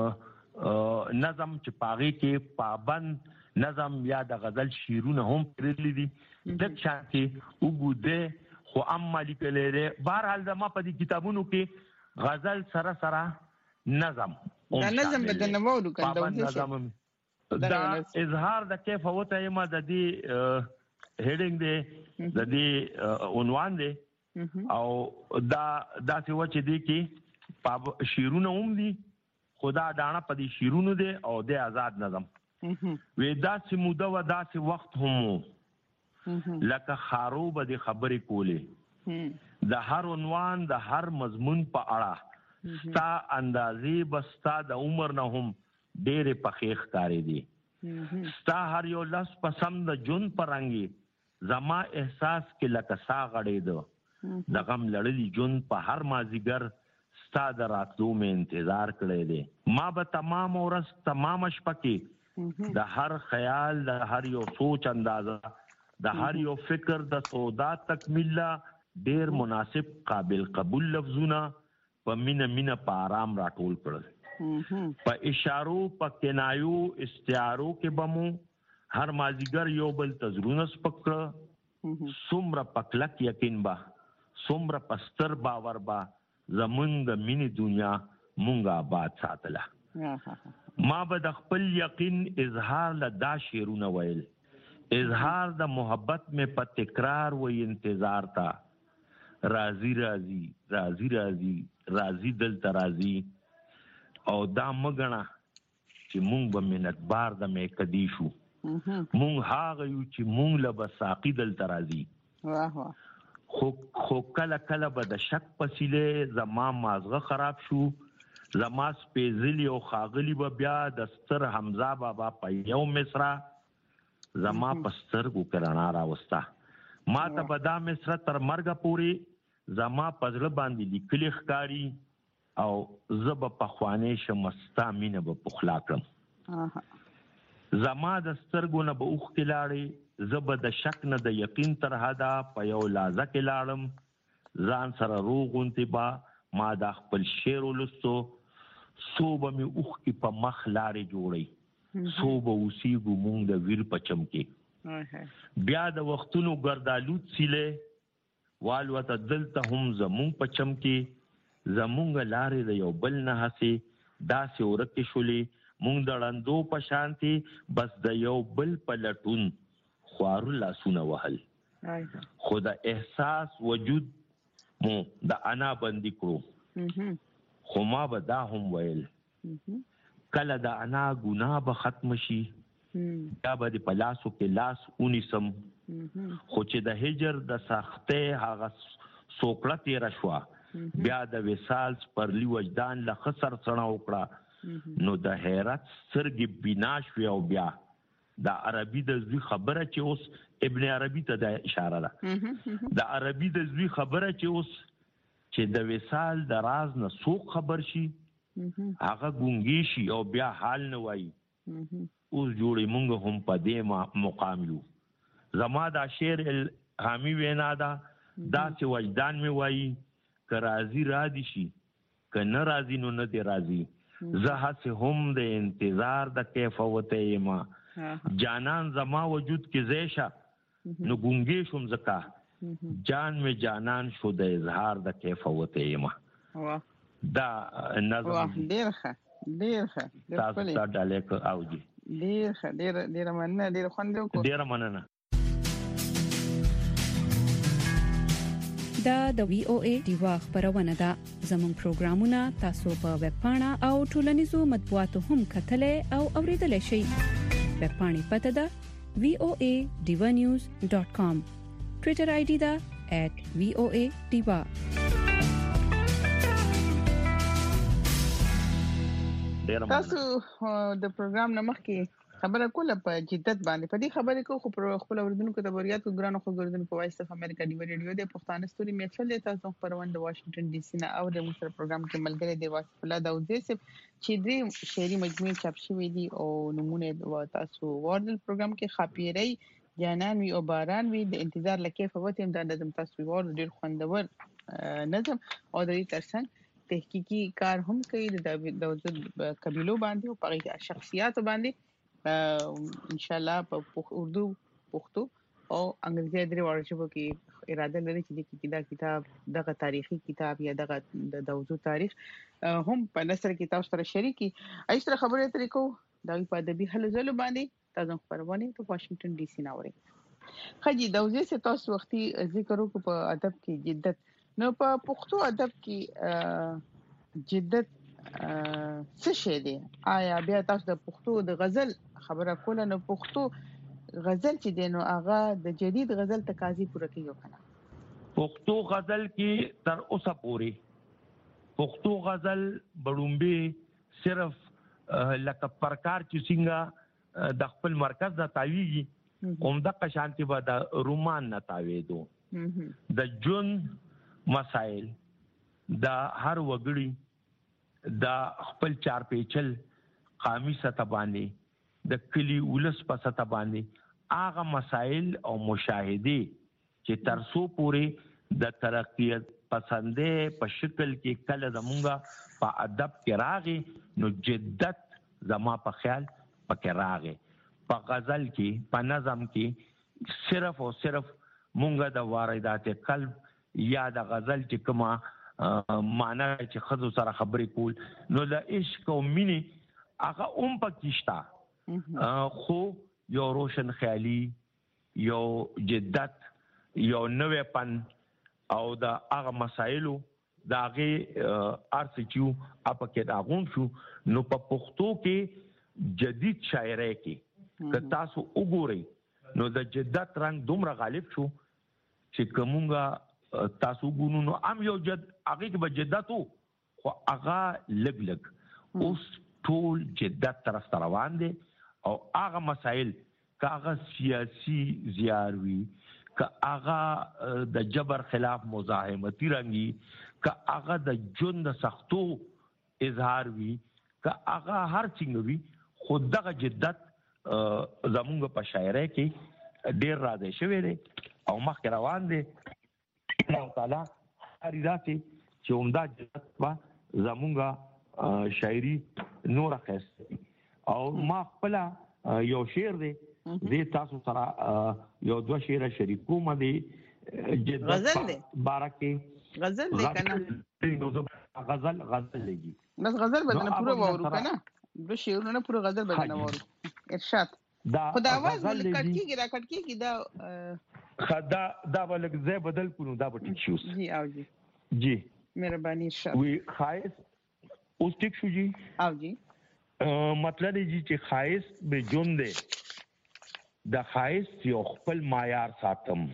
نظم چې پاغي کې پابند نظم یا د غزل شیرونه هم پرلی دي د شانتي وګوده خو اما لیکلې بهر حال د ما په دې کتابونو کې غزل سره سره نظم دا نظم بدنه وو کنده دا اظهار د کیف وته یما د دې هډینګ دی د دې عنوان دی او دا دا څه و چې دی کې په شیرونه هم دي خدا دانا په دې شیرونو دی او د آزاد نظم وې دا چې موده و دا چې وخت هم لکه خاروب د خبرې کولې د هر عنوان د هر مضمون په اړه ستا اندازې بستا د عمر نه هم ډېرې پخې ښکارې دي ستا هر یو لس پسم د جون پرنګي زما احساس کې لکه سا غړې ده د غم لړلی جون په هر مازیګر ستا د راتلو مې انتظار کړی دی ما به تمام ورځ تمام شپه کې د هر خیال د هر یو سوچ اندازه د هر یو فکر د سودا تکمیل ډیر مناسب قابل قبول لفظونه په مینه مینه په آرام راټول کړل په اشارو په کنایو استعارو کې بمو هر مازیګر یو بل تزرونه سپکړه څومره پکلک یقین با څومره پستر باور با زمونږ د مینې دنیا مونږه آباد ساتله ما به د خپل یقین اظهار له دا شعرونه ویل اظهار د محبت مې په تکرار و انتظار تا راضی راضی راضی راضی راضی دلته راضی او دا مګنا چې مونږ به منتبار د مې کدي شو مونږ هاغه یو چې مونږ له بساقي دلته راضی واه واه خو خو کله کله به د شک پسیله زما مازغه خراب شو زما سپېزلی او خاغلی به بیا د ستر حمزه بابا په یو مصرا زما پستر کو کرانا راوستا ما ته به دا مصرا تر مرګه پوری زما پزړه باندې لیکلي ښکاری او زب په خوانې شمستا مینه به پخلا کړم زما د سترګو نه به اوخ کلاړي زب د شک نه د یقین تر حدا په یو لازه کې لاړم ځان سره روغونتی با ما د خپل شعر ولستو سو به می اوخ کی په مخ لارې جوړي سو به اوسېږو مونږ د ویر په چم کې بیا د وختونو ګردالوت سیله والوته دلته هم زمونږ په چم کې زمونږ لارې د یو بل نه هسي داسې ورکې شولې مونږ د ړندو په شانتي بس د یو بل په لټون خوارو لاسونه وهل خو د احساس وجود مو د انا بندي کړو خو ما به دا هم ویل کله د انا ګناه به ختم شي یا به د پلاسو کې لاس اونیسم خو چې د هجر د سختې هغه سوکړه تیر شو بیا د وصال پرلی وجدان له خسر څنګه وکړه نو د حیرت سرګ بنا شو او بیا د عربي د زوی خبره چې اوس ابن عربي ته د اشاره ده د عربي د زوی خبره چې اوس چې د وصال د راز نه څوک خبر شي هغه ګونګي شي او بیا حال نه وایي اوس جوړې مونږ هم په دې مقام یو زما دا شعر الهامي وینا ده دا چې وجدان می وایي که راضي را دي شي که نه راضي نو نه دی راضي زه هسې هم د انتظار د کیف وته یما جانان زما وجود کې زیشا نو ګونګې شوم زکا جان می جانان شو د اظهار د کیف وته یما دا نظم ډیر ښه ډیر ښه تاسو ته ډالې کو اوږي ډیر ښه ډیر ډیر مننه ډیر خوند وکړو ډیر مننه دا د وی او ای دیوا خبرونه ده زموږ پروګرامونه تاسو په ویب پاڼه او ټولنیزو مطبوعاتو هم کتلې او اوریدلای شئ ویب پاڼې پته ده وی او ای diva news dot com ټوئیټر آی ډي ده at voa diva ډیر مننه. تاسو د پروګرام نمخ کې خبره کوله په جدت باندې په دې خبرې کو خو پر خپل اوردونکو د بریاتو ګرانو خو ګردن په وایس اف امریکا دی ریډیو د پښتانه ستوري میټل تاسو خبرونه د واشنگټن ډي سي نه او د مصر پروګرام کې ملګری دی واسف الله داوود سیف چې دې شعري مجموعه چاپ شوې دي او نمونه تاسو ورل پروګرام کې خاپيري جانان وی او باران وی د انتظار لکه فوتیم د نظم تاسو ور ډیر خوندور نظم او د دې ترڅنګ تحقیقي کار هم کوي د د قبيلو باندې او په شخصیت باندې ان شاء الله په اردو پښتو او انګریزي درې وړو ژبو کې اراده لري چې دا کتاب دغه تاریخي کتاب یا دغه د دوزو تاریخ هم په نثر کې تاسو سره شریکي ایستره خبرې ترې کو دا په ادبي هلو ځلو باندې تاسو خبرونه په واشنگټن ډي سي ناوړي خجی دوزې څه تاسو وختي ذکر وکړو په ادب کې جدت نو په پښتو ادب کې جدت څه شي دی آیا بیا تاسو د پښتو د غزل خبره کوله نو پښتو غزل چې دی نو هغه د جدید غزل تقاضي پوره کوي کنه پښتو غزل کې تر اوسه پورې پښتو غزل بډومبه صرف لکه پرکار چې څنګه د خپل مرکز د تاویږي اومده قشانتی به د رومان نه تاویدو د جون مسائل د هر وګړي د خپل چار پیچل قامي سطح باندې د کلی ولس په سطح باندې هغه مسائل او مشاهده چې ترسو پورې د ترقی پسندې په شکل کې کله زمونږه په ادب کې راغی نو جدت زما په خیال پکې راغی په غزل کې په نظم کې صرف او صرف مونږه د واردات قلب یا د غزل چې کومه معنا چې خزو سره خبرې کول نو د عشق او مینې هغه هم پکې شته خو یو روشن خیالي یو جدت یو نوې پن او د هغه مسایلو د هغه ارسچو اپکې داغون شو نو په پښتو کې جدید شاعرۍ کې که تاسو وګورئ نو د جدت رنگ دومره غالب شو چې کومه تاسو ګونو نو ام یو جد هغه کې به جدت خو هغه لګ لګ اوس ټول جدت طرف روان دي او هغه مسائل کاغه سیاسي زیاروي کاغه د جبر خلاف مزاحمتي رنګي کاغه د جون د سختو اظهار وی کاغه هر څنګه وی خود دغه جدت زمونږ په شاعرۍ کې ډیر راځي شوی دی او مخ روان دي الله تعالی هر راته چې عمده جدت وا زمونږ شاعري نور خاص او ما خپل یو شعر دی زه تاسو سره یو دوه شعر شریکو مده جدت غزل دی بارکه غزل دی کنه غزل غزل لګي بس غزل بدنه پوره وورو کنه د شعرونه پوره غزل بدنه وورو ارشاد دا خدا आवाज ولکټ کیږي را کټ کیږي دا خدا دا ولک زه بدل کړو دا به ټیک شو جی او جی جی مهرباني ارشاد وی خایس اوس ټیک شو جی او جی مطلب دی چې خایس به جون دی د خایس یو خپل معیار ساتم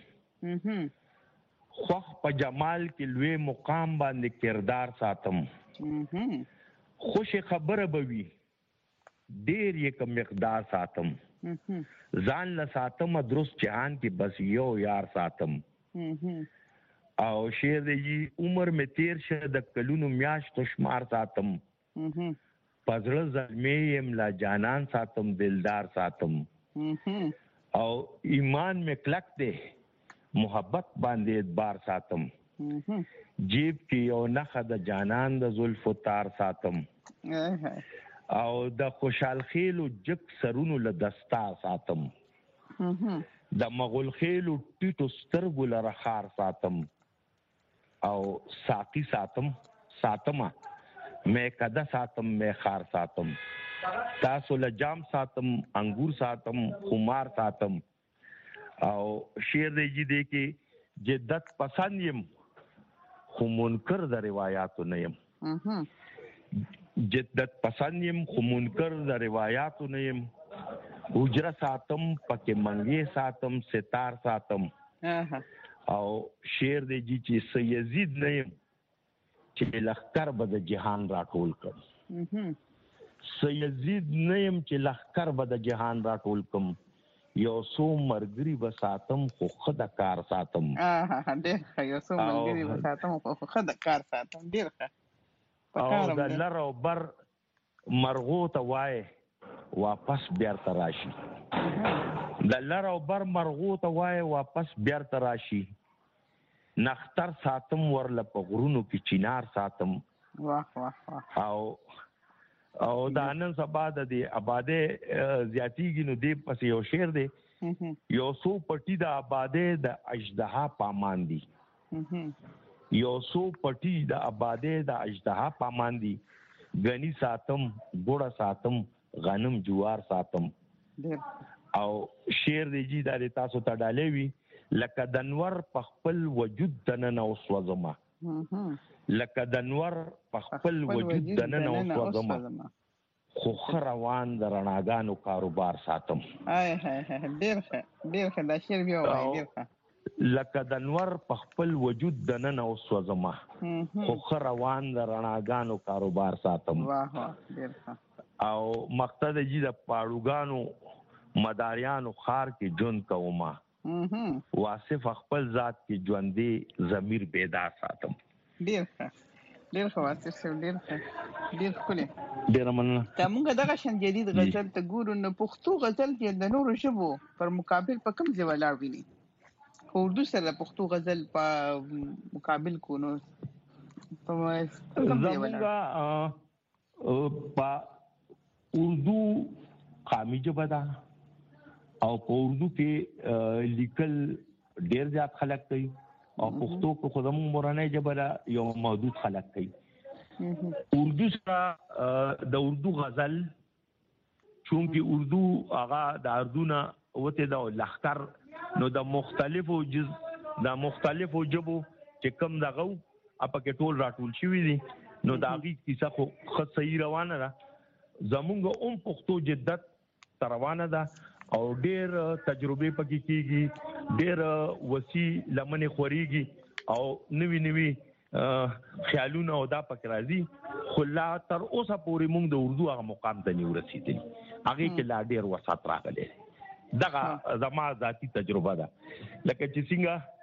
خو په جمال کې لوی مقام باندې کردار ساتم خوش خبره بوي ډیر یک مقدار ساتم ځان له ساتم درست جهان کې بس یو یار ساتم او شعر دی عمر می تیر شه د کلونو میاشتو شمار ساتم پزړه زلمې يم لا جانان ساتم دلدار ساتم او ایمان می کلک دی محبت باندې اعتبار ساتم جیب کې یو نخ د جانان د زلف تار ساتم او د خوشحال خیلو جک سرونو له دستا ساتم د مغول خیلو ټیټو سترګو لره خار ساتم او ساقي ساتم ساتما مې کده ساتم مې خار ساتم تاسو له جام ساتم انګور ساتم خمار ساتم او شعر دی دی کې جدت پسند يم خو منکر د روایتو نه يم جدت پسند يم خو منکر د روایتو نه يم حجره ساتم پکې منګي ساتم ستار ساتم او شعر دی چې سيزيد نه يم چې لخر به د جهان راټول کړ سیزید نیم چې لخر به د جهان را ټول کم یو سو مرګري به ساتم خو خد کار ساتم. اه ډېر ښه. یو سو مرګري به ساتم خو خد کار ساتم. ډېر ښه. او د لر او بر مرغو ته وای واپس بیرته راشي. د لر او بر مرغو ته وای واپس بیرته راشي. نختر ساتم ورله په غرونو کې چینار ساتم. واه واه واه. او او دا نن سبا د دې آباده زیاتیږي نو دې پس یو شعر دی یو سو پټي د آباده د اژدها پامان دي. یو سو پټي د آباده د اژدها پامان دي. غنی ساتم ګوړه ساتم غنم جوار ساتم. او شعر دی جی د تاسو ته ډالې وی لکه دنور په خپل وجود دننه وسوځما. لکه دنور په خپل وجود دننه وسوځما خو روان د رڼاګانو کاروبار ساتم. هاي هاي ډېر ښه ډېر ښه. دا شعر بیا وایي ډېر ښه. لکه دنور په خپل وجود دننه وسوځما خو روان د رڼاګانو کاروبار ساتم. واه واه ډېر ښه. او مقصد جی د پاړوګانو مداریانو خار کې ژوند کوما. واصف خپل ذات کې ژوندې ضمیر بیدار ساتم. ډېر ښه ډېر ښه واصف صاحب ډېر ښه ډېر ښکلی. ډېره مننه. که موږ دغه شان جدید غزل ته ګورو نو پښتو غزل کې د نورو ژبو پر مقابل په کوم ځای ولاړ ویني؟ خو اردو سره پښتو غزل په مقابل کو نو په کوم ځای ولاړ؟ په اردو قامي ژبه ده او په اردو کې لیکل ډېر زیات خلک کوي او پښتو کو خو زموږ مورنۍ ژبه ده یو محدود خلک کوي. اردو سره د اردو غزل چونکی اردو هغه د اردو نه وته د لخر نو د مختلفو جز د مختلفو ژبو چې کوم دغه اپا کې ټول راټول شوی دي نو دا غي کیسه خو خط صحیح روانه ده. زمونږ هم پښتو جدت روانه ده او ډېر تجربه پکې کیږي ډېر وسیع لمنې خوريږي او نوی نوی خیالونه او دا پکې راځي خو لا تر اوسه پورې موږ د اردو هغه مقام ته نه ورسېدلی. هغه کې لا ډېر وسات راغلی. دغه زما ذاتی تجربه ده. لکه چې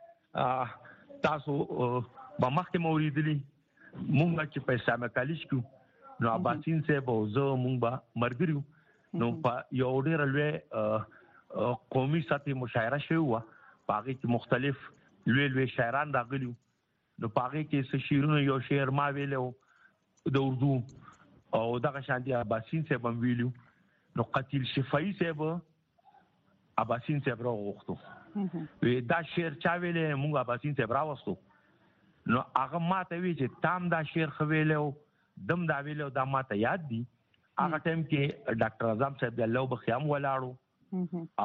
څنګه تاسو په مخکې موریدلی موږ چې په اسلام کالج کې نو اباسین صاحب او زه موږ به مرګریو نو په یو ډېر لوی قومي سطحي مشاعره شوی و. په هغې کې مختلف لوی لوی شاعران راغلي نو په هغې کې څه شعرونه یو شعر ما ویلی د اردو او دغه شانتي اباسین صاحب هم ویلي نو قتیل شفایي صاحب اباسین صاحب راوغوښتو دا شعر چا ویلی موږ اباسین صاحب راوستو نو هغه ما ته وی چې تام دا شعر ښه ویلی او دم دا ویلی او دا ما ته یاد دي. هغه ټایم کې ډاکټر اعظم صاحب د الله بخښي هم ولاړو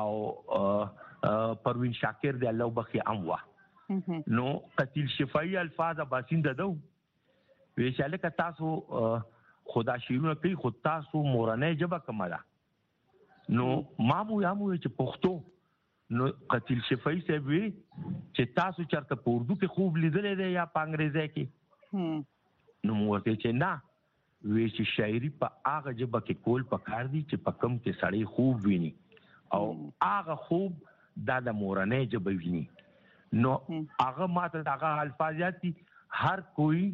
او پروین شاکر د الله بخښي هم وا. نو قتیل شفایي الفاظ اباسین ددو وی چې لکه تاسو خدا شیرونه کوي خو تاسو مورنۍ ژبه کومه ده نو ما مو یا مو چې پښتو نو قتیل شفایي صاحب وی چې تاسو چرته په اردو کې خوب لیدلې ده یا په انګریزي کې نو مو ورته چې نه وی چې شاعري په هغه ژبه کې کول پکار دي چې په کوم کې سړی خوب ویني او هغه خوب دا د مورنۍ ژبه ویني نو هغه ماته هغه الفاظ یاد دي. هر کوئی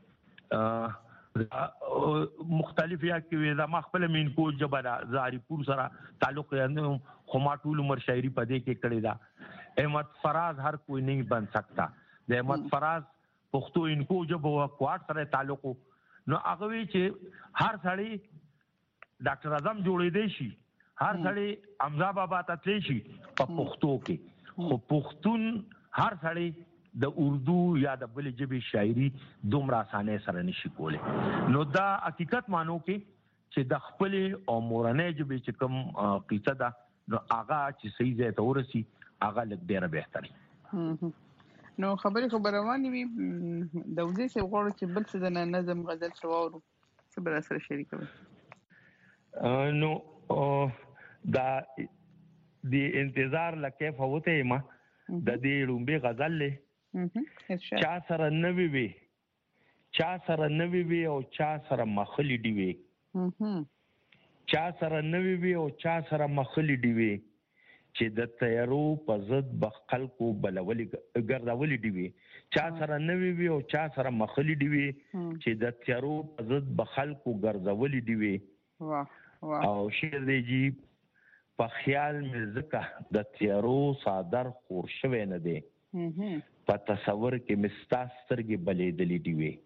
مختلف یا کې دا ما خپل مين کو ژبه دا زاری پور سره تعلق یې خو ما ټول عمر شاعري پدې کې کړې ده. احمد فراز هر کوئی نہیں بن سکتا د احمد فراز پښتو انکو ژبه او کوټ سره تعلق نو هغه وی چې هر سړی ډاکټر اعظم جوړې دی شي هر سړی حمزه بابا ته تلی شي په پښتو کې خو پښتون هر سړی د اردو یا د بل ژبې شاعري دومره اسانه سره نشي کولی. نو دا حقیقت مانو کې چې د خپل او مورنۍ ژبې چې کوم قصه ده نو هغه چې صحیح ځای ته ورسي هغه لږ ډېره بهتري. نو خبرې خبر روانې وي د وزې صاحب غواړو چې بل څه د نظم غزل څه واورو څه به راسره شریکوي؟ نو دا د انتظار لکیف وته ما د دې رومبي غزل له چا سره نوي وي چا سره نوي وي او چا سره مخلي دی وي چا سره نوی وي او چا سره مخلي دی وي چې د تیارو په ضد به خلکو بلولي ګرځولي دی وي چا سره نوی وي او چا سره مخلي دی وي چې د تیارو په ضد به خلکو ګرځولي دی وي او شعر دی جی په خیال مې ځکه د تیارو صادر خور شوی نه دی په تصور کې مې ستا سترګې بلېدلې دي وي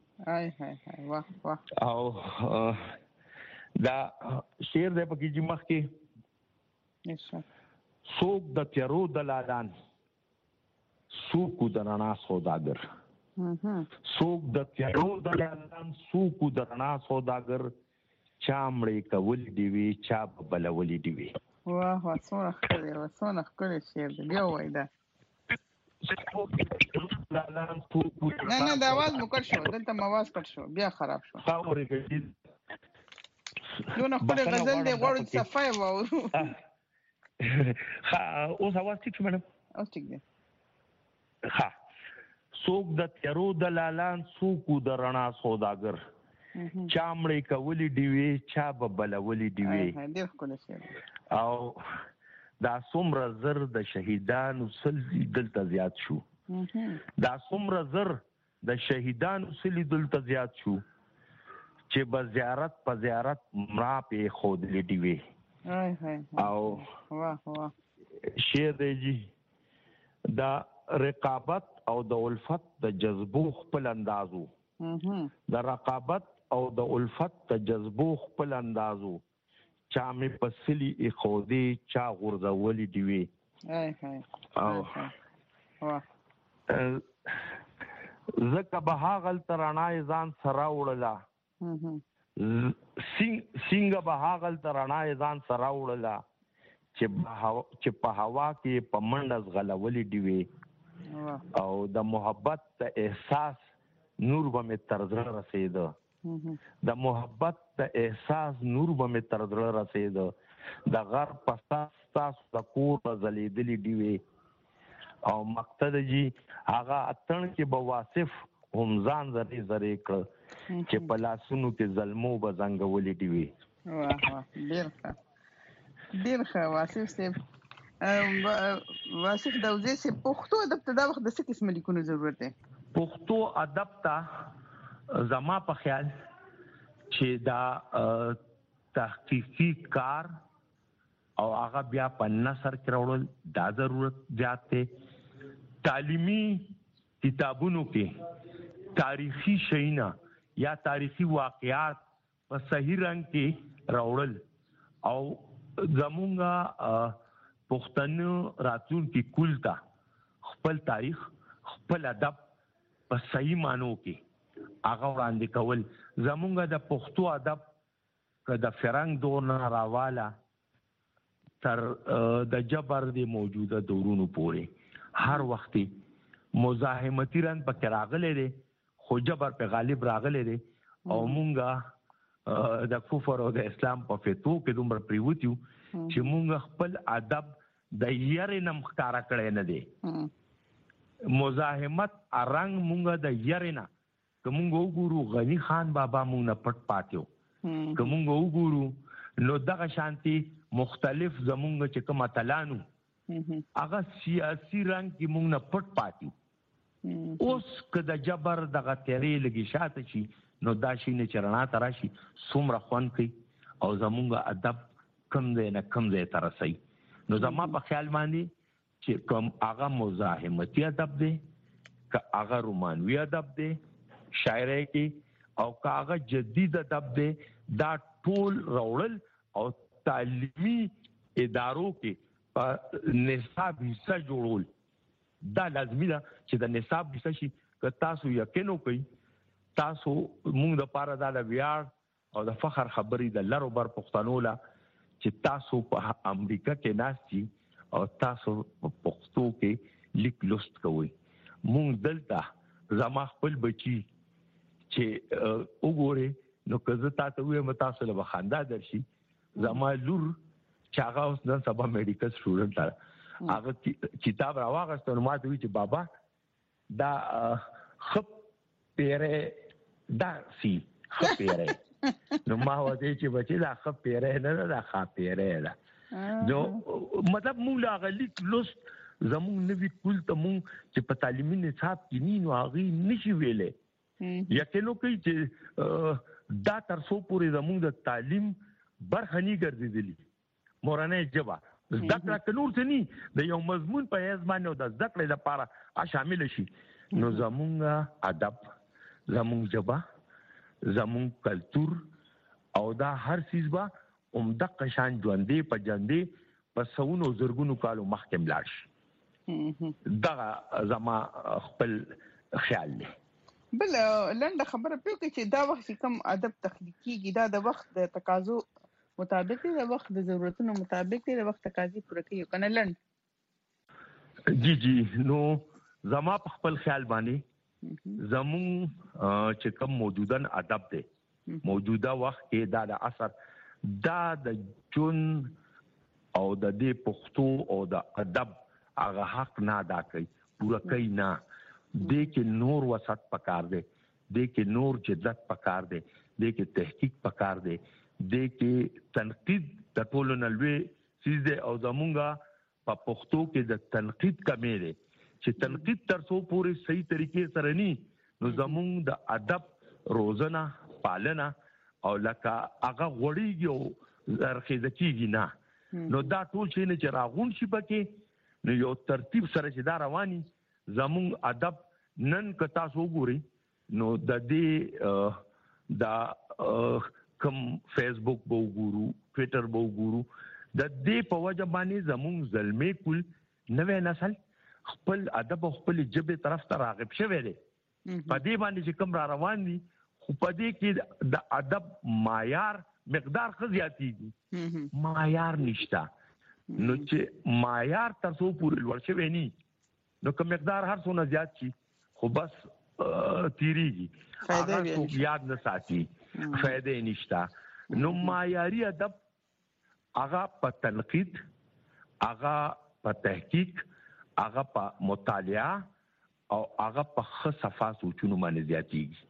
او دا شعر دی پکې چې مخکې څوک د تیارو دلالان څوک د رڼا سوداګر څوک د تیارو دلالان څوک د رڼا سوداګر چا مړې کولې دي وي چا بلولې دي وي واه واه څونه ښکلی وه څونه ښکلی شعر دی بیا ووایي دا نه نه د اواز مو کټ شو دلته مو اواز کټ شو بیا خراب شو دونه ښکلی غزل دی غواړو چې صفه یې واورو اوس اواز ټیک شو میډم اوس ټیک دی ښه څوک د تیارو دلالان څوک د رڼا سوداګر چا مړې کولې دي وي چا به بلولې دي وي ډېر ښکلی شعر او دا څومره زر د شهیدانو سلي دلته زیات شو دا څومره زر د شهیدانو سلي دلته زیات شو چې به زیارت په زیارت مړه پې ښودلې دي وي او شعر دی جي دا رقابت او د الفت د جذبو خپل اندازو د رقابت او د الفت د جذبو خپل اندازو چا مې په سلي ایښودې چا غورځولې دي وي او ځکه به هاغلته رڼا یې ځان سره وړله څنګه به هاغلته رڼا یې ځان سره وړله چې په هوا کې په منډه ځغلولې دي وي او د محبت د احساس نور به مې تر زړه رسېده د محبت د احساس نور به مې تر زړه رسېده د غر په ساس ستاسو د کور به ځلېدلې دي وي او مقصد جي هغه اتڼ کې به واصف هم ځان زرې زرې کړه چې په لاسونو کې زلمو به زنګولې دي وي ډېر ښه ډېر ښه واصف صاحب واصف داوزی صاحب پښتو ادب ته دا وخت د څه قسمه لیکونو ضرورت دی پښتو ادب ته زما په خیال چې دا تحقیقي کار او هغه بیا په نثر کې راوړل دا ضرورت زیات دی تعلیمي کتابونو کې تاریخي شیونه یا تاریخي واقعات په صحیح رنګ کې راوړل او زمونږه پښتنو راتلونکي کول ته خپل تاریخ خپل ادب په صحیح مانو کې هغه وړاندې کول زمونږه د پښتو ادب که د فرنګ دور نه راواله تر د جبر د موجوده دورونو پورې هر وخت مزاحمتي رنګ پکې راغلی دی خو جبر په غالب راغلی دی او مونږه د کفر او د اسلام په فتو کې دومره پریوتیو چې مونږ خپل ادب د یارې نم ښکارا کړی نه دی مزاحمت ارنګ مونږ د یارې نه که مونږ وګورو غنی خان بابا مونږ نه پټ پاتیو که مونږ وګورو نو دغه شانتي مختلف زمونږ چې کوم اتلانو هغه سیاسي رنګ کې مونږ نه پټ پاتیو اوس که د جبر دغه تیرې لګي شاته شي نو دا شي نه چرنا تراشي څومره خوان کوي او زمونږ ادب کم دی نه کم دی تر رسي نو زما په خیال باندې چې کوم هغه مزاحمتي ادب دی که هغه رومانوي ادب دی شاعرۍ کې او که هغه جدید ادب دی دا ټول راوړل او تعلیمي ادارو کې په نصاب حصہ جوړول دا لازمي ده چې د نصاب حصہ شي که تاسو یقین وکړئ تاسو موږ د پاره دا د ویاړ او د فخر خبرې د لرو بر پښتنو لا چې تاسو په امریکا کې ناشتي او تاسو په پښتو کې لیک لوست کوئ موږ دلته زما خپل بچي چې وګوره نو که زه تاسو وایم تاسو له خندا درشي زما لور چې هغه اوس نن سبا میډیکل سټوډنټ ده هغه کتاب راوغسته نو ماته وی چې بابا دا خپ پیره دا سی خپ پیره نو ما وځي چې بچي دا خپېره نه دا خپېره ده نو مطلب موږ لا غلیک لوست زموږ نوی کول ته موږ چې په تعلیمي نصاب کې نه نو هغه نشي ویلې یقینو کوي چې دا تر څو پورې زموږ د تعلیم برخه نه ګرځېدلی مورنۍ ژبه ذکر کنور ته نه د یو مضمون په ځمانه او د ذکر لپاره شامل شي نو زموږ ادب زموږ ژبه زموږ کلچر او دا هر چیز با عمده قشان ژوندې په ژوندې په سونو زرګونو کالو مخکې ملاړ شي دا زما خپل خیال دی بل لنډه خبره پیو کې چې دا وخت کم ادب تخلیقي دا د وخت د تقاضو مطابق دی د وخت د ضرورتونو مطابق دی د وخت تقاضي پوره کوي کنه لنډ جی جی نو زما په خپل خیال باندې زمون چې کوم موجوده ادب دی موجوده وخت کې دا د اثر دا د جون او د دې پښتو او د ادب هغه حق نه ادا کوي پوره کوي نه د کې نور وسط پکار دی د کې نور جدت پکار دی د کې تحقیق پکار دی د کې تنقید د ټولو نلوي چیز دی او زمونږه په پښتو کې د تنقید کمی دی چې تنقید تر څو پورې صحیح طریقې سره ني نو زمونږ د ادب روزنه پالنه او لکه هغه غوړیږي او زرخیزه کیږي نه نو دا ټول شي نه چې راغون شي پکې نو یو ترتیب سره چې دا رواني زمونږ ادب نن که تاسو وګورئ نو د دې د کوم فیسبوک به وګورو ټوئیټر به وګورو د دې په وجه باندې زمونږ زلمې کول نوې نسل خپل ادب او خپل ژبه طرف ته راغب شوی دی په دې باندې چې کوم را روان دي خو په دې کې د ادب معیار مقدار خو زیاتېږي معیار نشته نو چې معیار تر څو پورې لوړ شوی ني نو کوم مقدار هر څونه زیات شي خو بس تیریږي هغه څوک یاد نه ساتي فائدې نشته نو معیاري ادب هغه په تنقید هغه په تحقیق هغه په مطالعه او هغه په خصفا سوچونو باندې زیاتېږي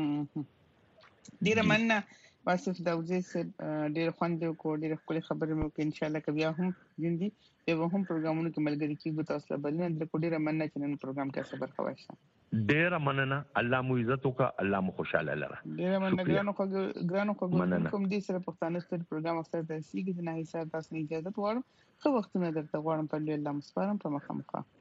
ډیره مننه واسف داوزي سره ډیره خوند کو ډیره خپل خبرې مو کې ان شاء الله کبیا هم ژوندۍ به هم پروګرامونو کې ملګری کیږي تاسو له بلنه د ډیره مننه چې نن پروګرام کې خبر خوښه ډیره مننه الله مو عزت وکړه الله مو خوشاله لره ډیره مننه ګرانو خو ګرانو خو کوم دې سره پښتانه ستر پروګرام افتر د سیګ نه حساب تاسو نه اجازه غواړم خو وختونه درته غواړم په الله مسپارم په مخه مخه